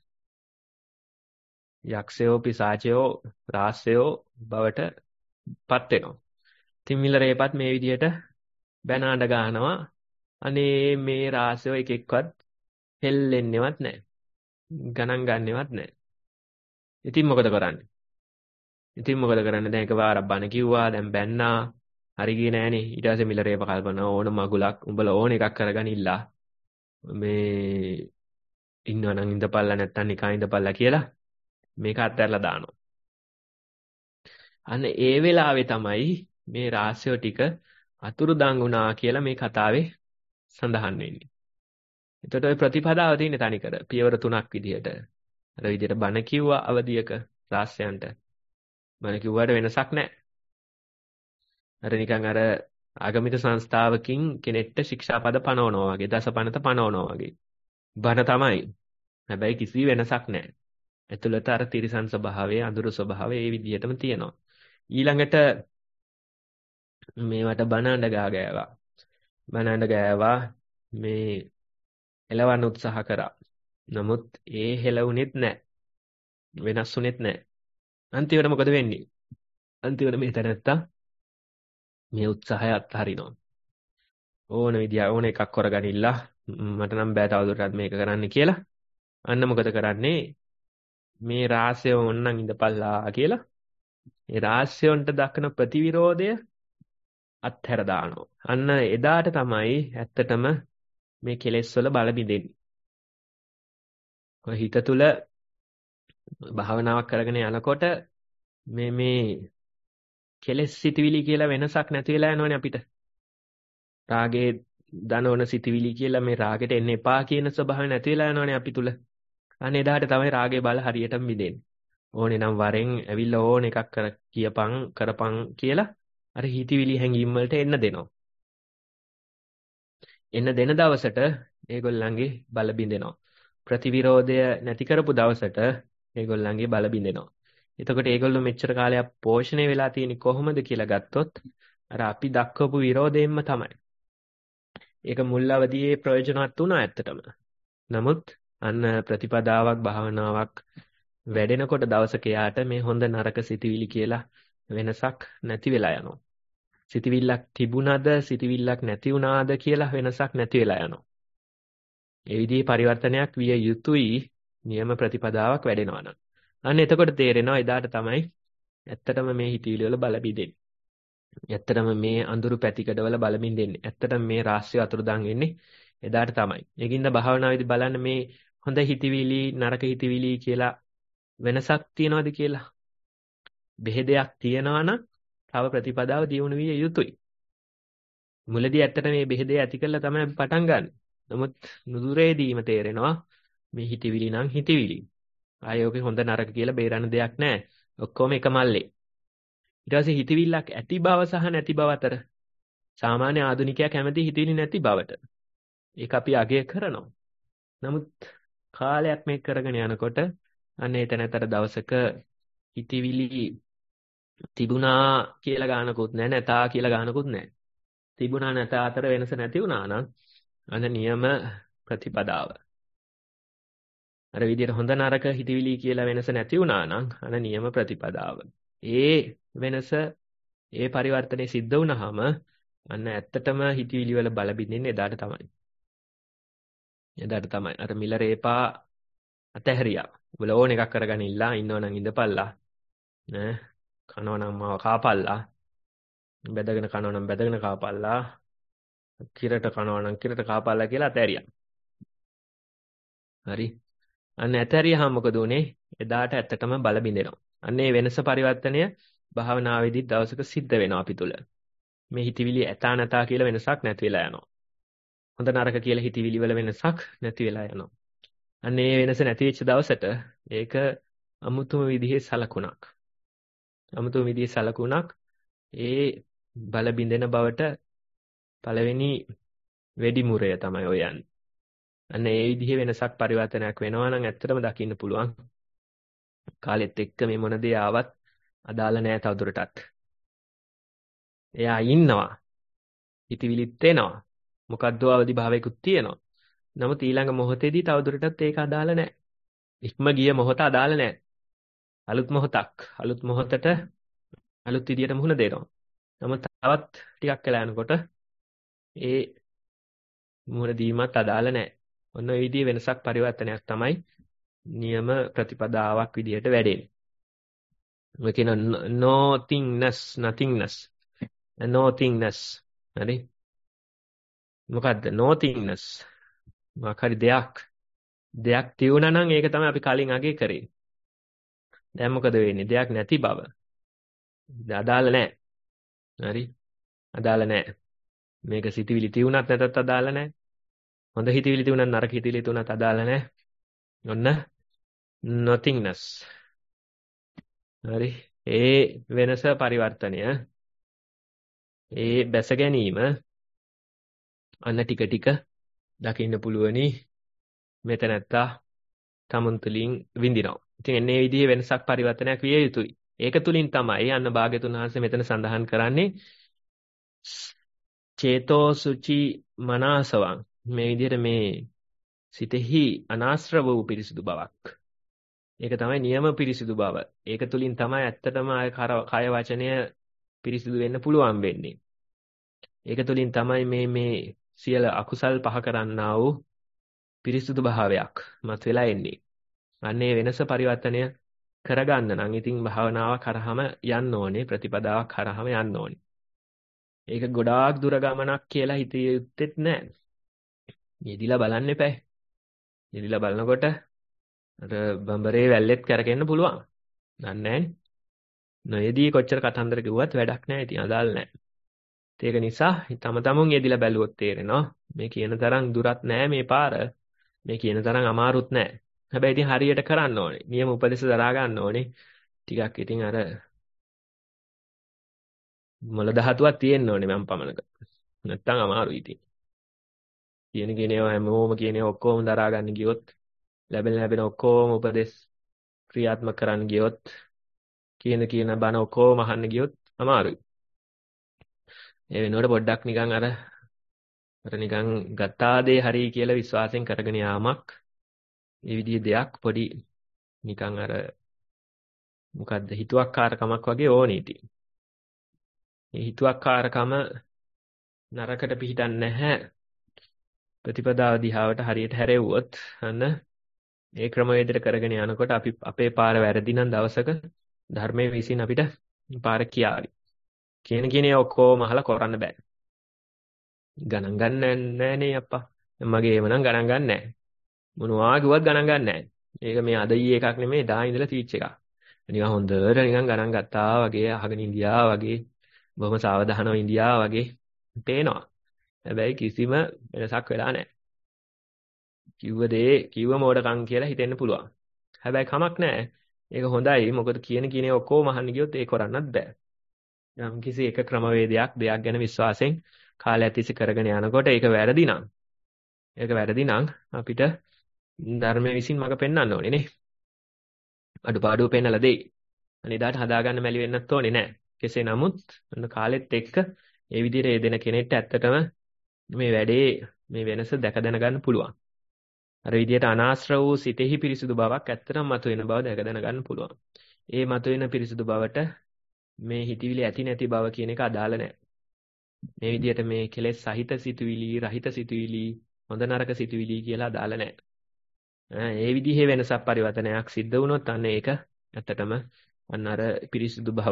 යක්ෂයෝ පිසාචයෝ රාස්‍යයෝ බවට පත් වෙනවා. ඉතින් මිලරේපත් මේ විදිහට බැන අඬ ගන්නවා. අනේ මේ රාස්‍යෝ එක එක්කවත් හෙල්ලෙන්නේවත් නැහැ. ගණන් ගන්නේවත් නැහැ. ඉතින් මොකද කරන්නේ? ඉතින් මොකද කරන්නේ? දැන් එකපාරක් බණ කිව්වා දැන් බැන්නා. හරි ගියේ නෑනේ. ඊට පස්සේ මිලරේප කල්පනා ඕන මගුලක් උඹලා ඕන එකක් කරගනින්නලා. මේ ඉන්නවා නම් ඉඳපල්ලා නැත්තම් නිකන් ඉඳපල්ලා කියලා මේක අත්හැරලා දානවා. අන්න ඒ වෙලාවේ තමයි මේ රාස්‍යෝ ටික අතුරුදන් වුණා කියලා මේ කතාවේ සඳහන් වෙන්නේ. එතකොට ওই ප්‍රතිපදාව තියෙන තනිකර පියවර තුනක් විදිහට. අර විදිහට බණ කිව්වා අවදියක රාස්‍යයන්ට. බණ කිව්වට වෙනසක් නැහැ. අර නිකන් අර ආගමික සංස්ථාවකින් කෙනෙක්ට ශික්ෂාපද පනවනවා වගේ දසපනත පනවනවා වගේ. බණ තමයි. හැබැයි කිසි වෙනසක් නැහැ. ඇතුළත අර තිරිසන් ස්වභාවය, අඳුරු ස්වභාවය ඒ විදිහටම තියෙනවා. ඊළඟට මේවට බණ අඬ ගා ගෑවා. බණ අඬ ගෑවා මේ එලවන්න උත්සාහ කරා. නමුත් ඒ හෙලවුනේත් නැහැ. වෙනස් වුනේත් නැහැ. අන්තිමට මොකද වෙන්නේ? අන්තිමට මේ තැනත්තා මේ උත්සාහය අත්හරිනවා. ඕන විදිය ඕන එකක් කරගනින්න මට නම් බෑ තවදුරටත් මේක කරන්න කියලා. අන්න මොකද කරන්නේ? මේ රාශිය ඕන්නම් ඉඳපල්ලා කියලා ඒ රාශියොන්ට දක්වන ප්‍රතිවිරෝධය අත්හැර දානවා. අන්න එදාට තමයි ඇත්තටම මේ කෙලෙස් වල බල බිඳෙන්නේ. හිත තුල භාවනාවක් කරගෙන යනකොට මේ මේ කෙලෙස් සිතවිලි කියලා වෙනසක් නැති වෙලා යනවනේ අපිට. රාගේ දනවන සිතවිලි කියලා මේ රාගෙට එන්න එපා කියන ස්වභාවය නැති වෙලා යනවනේ අපි තුල. අනේ එදාට තමයි රාගේ බල හරියටම මිදෙන්නේ. ඕනේ නම් වරෙන් ඇවිල්ලා ඕන එකක් කර කියපන් කරපන් කියලා අර හිතවිලි හැංගීම් වලට එන්න දෙනවා. එන්න දෙන දවසට ඒගොල්ලන්ගේ බල බිඳෙනවා. ප්‍රතිවිරෝධය නැති කරපු දවසට ඒගොල්ලන්ගේ බල බිඳෙනවා. එතකොට ඒගොල්ලෝ මෙච්චර කාලයක් පෝෂණය වෙලා තියෙන්නේ කොහොමද කියලා ගත්තොත් අර අපි දක්වපු විරෝධයෙන්ම තමයි. ඒක මුල් අවදියේ ප්‍රයෝජනවත් වුණා ඇත්තටම. නමුත් අන්න ප්‍රතිපදාවක් භාවනාවක් වැඩෙනකොට දවසක යාට මේ හොඳ නරක සිතිවිලි කියලා වෙනසක් නැති වෙලා යනවා. සිතිවිල්ලක් තිබුණාද සිතිවිල්ලක් නැති වුණාද කියලා වෙනසක් නැති වෙලා යනවා. ඒ විදිහේ පරිවර්තනයක් විය යුතුයි නියම ප්‍රතිපදාවක් වැඩෙනවා නම්. අන්න එතකොට තේරෙනවා එදාට තමයි ඇත්තටම මේ හිතවිලි වල බල බිඳෙන්නේ. ඇත්තටම මේ අඳුරු පැතිකඩවල බල බිඳෙන්නේ. ඇත්තටම මේ රාශිය අතුරුදන් වෙන්නේ එදාට තමයි. ඒකින්ද භාවනාවේදී බලන්න මේ හොඳ හිතවිලි නරක හිතවිලි කියලා වෙනසක් තියනවාද කියලා. බෙහෙදයක් තියනවා නම් තව ප්‍රතිපදාව දියුණු විය යුතුයි. මුලදී ඇත්තට මේ බෙහෙදේ ඇති කළා තමයි අපි පටන් ගන්න. නමුත් නුදුරේදීම තේරෙනවා මේ හිතවිලි නම් හිතවිලි. ආයෝගේ හොඳ නරක කියලා බේරන්න දෙයක් නැහැ. ඔක්කොම එක මල්ලේ. ඊට පස්සේ හිතවිල්ලක් ඇති බව සහ නැති බව අතර සාමාන්‍ය ආධුනිකයා කැමති හිතවිලි නැති බවට. ඒක අපි අගය කරනවා. නමුත් කාලයක් මේක කරගෙන යනකොට අන්න එතනතර දවසක හිතවිලි තිබුණා කියලා ගානකුත් නැහැ නැතා කියලා ගානකුත් නැහැ. තිබුණා නැතා අතර වෙනස නැති වුණා නම් අන්න නියම ප්‍රතිපදාව. අර විදිහට හොඳ නරක හිතවිලි කියලා වෙනස නැති වුණා නම් අන්න නියම ප්‍රතිපදාව. ඒ වෙනස ඒ පරිවර්තනය සිද්ධ වුණාම අන්න ඇත්තටම හිතවිලි වල බල බින්දින්නේ එදාට තමයි. එදාට තමයි. අර මිල රේපා අතහැරියා. උඹලා ඕන එකක් කරගෙන ඉල්ලා ඉන්නවනම් ඉඳපල්ලා. නේ කනවනම් මාව කාපල්ලා. බැදගෙන කනවනම් බැදගෙන කාපල්ලා. කිරට කනවනම් කිරට කාපල්ලා කියලා අතහැරියා. හරි. අන්න ඇතරියහම මොකද උනේ? එදාට ඇත්තටම බල බින්දෙනවා. අන්න ඒ වෙනස පරිවර්තනය භාවනාවේදී දවසක සිද්ධ වෙනවා අපි තුල. මේ හිතවිලි ඇතා නැතා කියලා වෙනසක් නැති වෙලා යනවා. හොඳ නරක කියලා හිතවිලි වල වෙනසක් නැති වෙලා යනවා. අන්න ඒ වෙනස නැති වෙච්ච දවසට ඒක අමුතුම විදිහේ සලකුණක්. අමුතුම විදිහේ සලකුණක් ඒ බල බින්දෙන බවට පළවෙනි වෙඩිමුරය තමයි ඔය යන්නේ. අන්න ඒ විදිහේ වෙනසක් පරිවර්තනයක් වෙනවා නම් ඇත්තටම දකින්න පුළුවන්. කාලෙත් එක්ක මේ මොන දේ ආවත් අදාළ නැහැ තවදුරටත්. එයා ඉන්නවා. හිතවිලිත් එනවා. මොකද්ද අවදි භාවයකුත් තියෙනවා. නමුත් ඊළඟ මොහොතේදී තවදුරටත් ඒක අදාළ නැහැ. ඉක්ම ගිය මොහොත අදාළ නැහැ. අලුත් මොහොතක්. අලුත් මොහොතට අලුත් විදියට මුහුණ දෙනවා. නමුත් තවත් ටිකක් වෙලා යනකොට ඒ මුහුණ දීමත් අදාළ නැහැ. ඔන්න ඔය විදිහේ වෙනසක් පරිවර්තනයක් තමයි නියම ප්‍රතිපදාවක් විදිහට වැඩෙන්නේ. ඔය කියන nothingness nothingness nothingness හරි මොකද්ද nothingness මොකක් හරි දෙයක් දෙයක් තියුණා නම් ඒක තමයි අපි කලින් අගේ කරේ. දැන් මොකද වෙන්නේ? දෙයක් නැති බව. අදාළ නැහැ. හරි අදාළ නැහැ. මේක සිතවිලි තියුණත් නැතත් අදාළ නැහැ. හොඳ හිතවිලි තියුණත් නරක හිතවිලි තියුණත් අදාළ නැහැ. ඔන්න nothingness. හරි ඒ වෙනස පරිවර්තනය ඒ බැස ගැනීම අන්න ටික ටික දකින්න පුළුවනි මෙතන නැත්තා තමුන් තුලින් විඳිනවා. ඉතින් එන්නේ විදිහේ වෙනසක් පරිවර්තනයක් විය යුතුයි. ඒක තුලින් තමයි අන්න භාග්‍යතුන් වහන්සේ මෙතන සඳහන් කරන්නේ චේතෝ සුචි මනාසවං මේ විදිහට මේ සිතෙහි අනාශ්‍රව වූ පිරිසිදු බවක්. ඒක තමයි නියම පිරිසිදු බව. ඒක තුලින් තමයි ඇත්තටම ආය කය වචනය පිරිසිදු වෙන්න පුළුවන් වෙන්නේ. ඒක තුලින් තමයි මේ මේ සියල අකුසල් පහ කරන්නා වූ පිරිසිදු භාවයක් මත වෙලා එන්නේ. අන්නේ වෙනස පරිවර්තනය කරගන්න නම් ඉතින් භාවනාවක් කරාම යන්න ඕනේ ප්‍රතිපදාවක් කරාම යන්න ඕනේ. ඒක ගොඩාක් දුර ගමනක් කියලා හිතිය යුත්තේත් නෑ. යෙදිලා බලන්න එපා. යෙදිලා බලනකොට අර බඹරේ වැල්ලෙත් කරකෙන්න පුළුවන්. දන්නේ නෑනේ. නොයෙදී කොච්චර කතන්දර කිව්වත් වැඩක් නෑ. ඉතින් අදාළ නෑ. ඒක නිසා තම තමුන් යෙදිලා බැලුවොත් තේරෙනවා මේ කියන තරම් දුරත් නෑ මේ පාර. මේ කියන තරම් අමාරුත් නෑ. හැබැයි ඉතින් හරියට කරන්න ඕනේ. නියම උපදෙස් දරා ගන්න ඕනේ. ටිකක් ඉතින් අර මොළ ධාතුවක් තියෙන්න ඕනේ මම පමණක. නැත්තම් අමාරුයි ඉතින්. කියන කෙනේ හැමෝම කියන්නේ ඔක්කොම දරා ගන්න ගියොත් ලැබෙන ලැබෙන ඔක්කොම උපදෙස් ක්‍රියාත්මක කරන්න ගියොත් කියන කියන බණ ඔක්කොම අහන්න ගියොත් අමාරුයි. ඒ වෙනුවට පොඩ්ඩක් නිකන් අර අර නිකන් ගත්තා දේ හරි කියලා විශ්වාසයෙන් කරගෙන යාමක් මේ විදිහේ දෙයක් පොඩි නිකන් අර මොකද්ද හිතුවක්කාරකමක් වගේ ඕනේ ඉතින්. මේ හිතුවක්කාරකම නරකට පිටින් නැහැ. ප්‍රතිපදාව දිහාවට හරියට හැරෙව්වොත් අන්න ඒ ක්‍රමවේදයට කරගෙන යනකොට අපි අපේ පාර වැරදි නම් දවසක ධර්මයේ විසින් අපිට පාර කියාවි. කියන කෙනේ ඔක්කොම අහලා කරන්න බෑ. ගණන් ගන්න නෑනේ අප්පා. මගේ ඒව නම් ගණන් ගන්න නෑ. මොනවා කිව්වත් ගණන් ගන්න නෑ. මේක මේ අද ඊයේ එකක් නෙමෙයි දා ඉඳලා තීච් එකක්. නිකන් හොඳට නිකන් ගණන් ගත්තා වගේ අහගෙන ඉන්දියා වගේ බොහොම සාවධානව ඉන්දියා වගේ පේනවා. හැබැයි කිසිම වෙනසක් වෙලා නැහැ. කිව්ව දේ කිව්ව මෝඩකම් කියලා හිතෙන්න පුළුවන්. හැබැයි කමක් නැහැ. ඒක හොඳයි. මොකද කියන කිනේ ඔක්කොම අහන්න ගියොත් ඒක කරන්නත් බෑ. යම් කිසි එක ක්‍රමවේදයක් දෙයක් ගැන විශ්වාසයෙන් කාලයක් තිස්සේ කරගෙන යනකොට ඒක වැරදි නම් ඒක වැරදි නම් අපිට ධර්මයේ විසින් මඟ පෙන්වන්න ඕනේ නේ. අඩුපාඩු පෙන්නලා දෙයි. අනිදාට හදාගන්න මැලි වෙන්නත් ඕනේ නැහැ. කෙසේ නමුත් අන්න කාලෙත් එක්ක ඒ විදිහට යෙදෙන කෙනෙක්ට ඇත්තටම මේ වැඩේ මේ වෙනස දැක දැනගන්න පුළුවන්. අර විදිහට අනාශ්‍රව වූ සිතෙහි පිරිසුදු බවක් ඇත්තටම මතුවෙන බව දැක දැනගන්න පුළුවන්. ඒ මතුවෙන පිරිසුදු බවට මේ හිතවිලි ඇති නැති බව කියන එක අදාළ නැහැ. මේ විදිහට මේ කෙලෙස් සහිත සිතුවිලි, රහිත සිතුවිලි, හොඳ නරක සිතුවිලි කියලා අදාළ නැහැ. ඒ විදිහේ වෙනසක් පරිවර්තනයක් සිද්ධ වුණොත් අන්න ඒක ඇත්තටම අන්න අර පිරිසුදු බව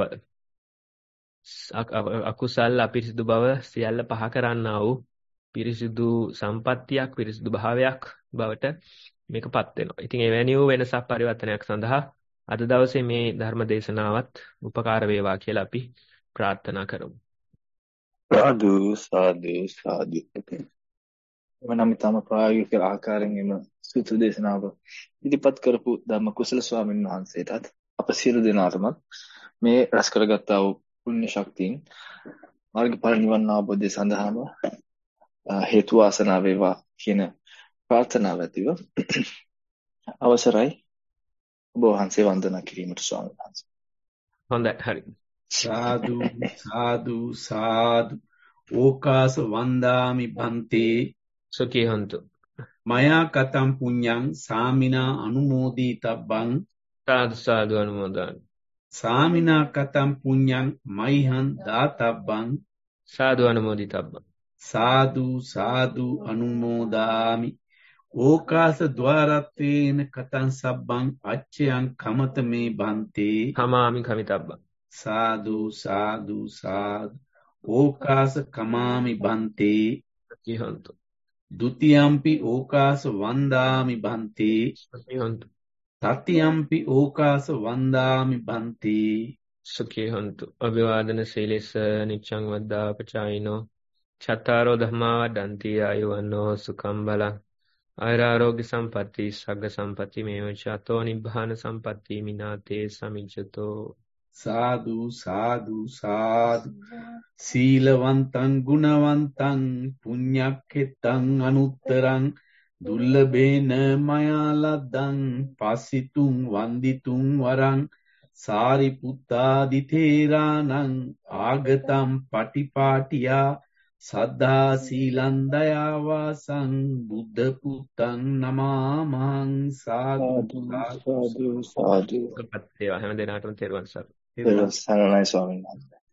අකුසල් අපිරිසුදු බව සියල්ල පහ කරන්නා වූ පිරිසුදු සම්පත්තියක් පිරිසුදු භාවයක් බවට මේකපත් වෙනවා. ඉතින් එවැනි වූ වෙනසක් පරිවර්තනයක් සඳහා අද දවසේ මේ ධර්ම දේශනාවත් උපකාර වේවා කියලා අපි ප්‍රාර්ථනා කරමු.
සාදු සාදු සාදු. එමනම් තම ප්‍රායෝගික ආකාරයෙන් එම සූත්‍ර දේශනාව ඉදිරිපත් කරපු ධම්ම කුසල ස්වාමීන් වහන්සේටත් අප සියලු දෙනාටම මේ රැස් කරගත්තා වූ පුණ්‍ය ශක්තියින් මාර්ගඵල නිවන් අවබෝධය සඳහාම හේතු වාසනා වේවා කියන ප්‍රාර්ථනාව ඇතිව අවසරයි ඔබ වහන්සේ වන්දනා කිරීමට ස්වාමීන් වහන්සේ.
හොඳයි හරි.
සාදු සාදු සාදු ඕකාස වන්දාමි බන්තේ
සුඛී හොන්තු.
මයා කතම් පුඤ්ඤං සාමිනා අනුමෝදී තබ්බං
සාදු සාදු අනුමෝදන්.
සාමිනා කතම් පුඤ්ඤං මයිහං දාතබ්බං
සාදු අනුමෝදි තබ්බං.
සාදු සාදු අනුමෝදාමි ඕකාස ద్వාරත්තේන කතං සබ්බං අච්චයන් කමත මේ බන්තේ
කමාමි කමිතබ්බං.
සාදු සාදු සාදු ඕකාස කමාමි බන්තේ
සුඛී හොන්තු.
ဒ ුතියම්පි ඕකාස වන්දාමි බන්තේ
සුඛී හොන්තු.
තතියම්පි ඕකාස වන්දාමි බන්තේ
සුඛී හොන්තු. අභිවාදන සීලස නිච්ඡං වද්දා පචායිනෝ චත්තාරෝ ධම්මා වඩන්ති ආයුවන්නෝ සුඛං බලං ආයුරාෝග්‍ය සම්පatti සග්ග සම්පatti මේවච අතෝ නිබ්බාන සම්පatti මිනාතේ සමිජ්ජතෝ.
සාදු සාදු සාදු සීලවන්තං ගුණවන්තං පුඤ්ඤක්ඛෙත්තං අනුත්තරං දුර්ලභේන මයා ලද්දං පස්සිතුං වන්දිතුං වරං සාරිපුත්තාදි තේරාණං ආගතම් පටිපාටියා සද්ධා සීලං දයාවාසං බුද්ධ පුත්තං නමාමං. සාදු
සාදු සාදු.
සපත් වේවා හැම දිනාටම තෙරුවන් සරණයි.
සරණයි ස්වාමීන් වහන්සේ.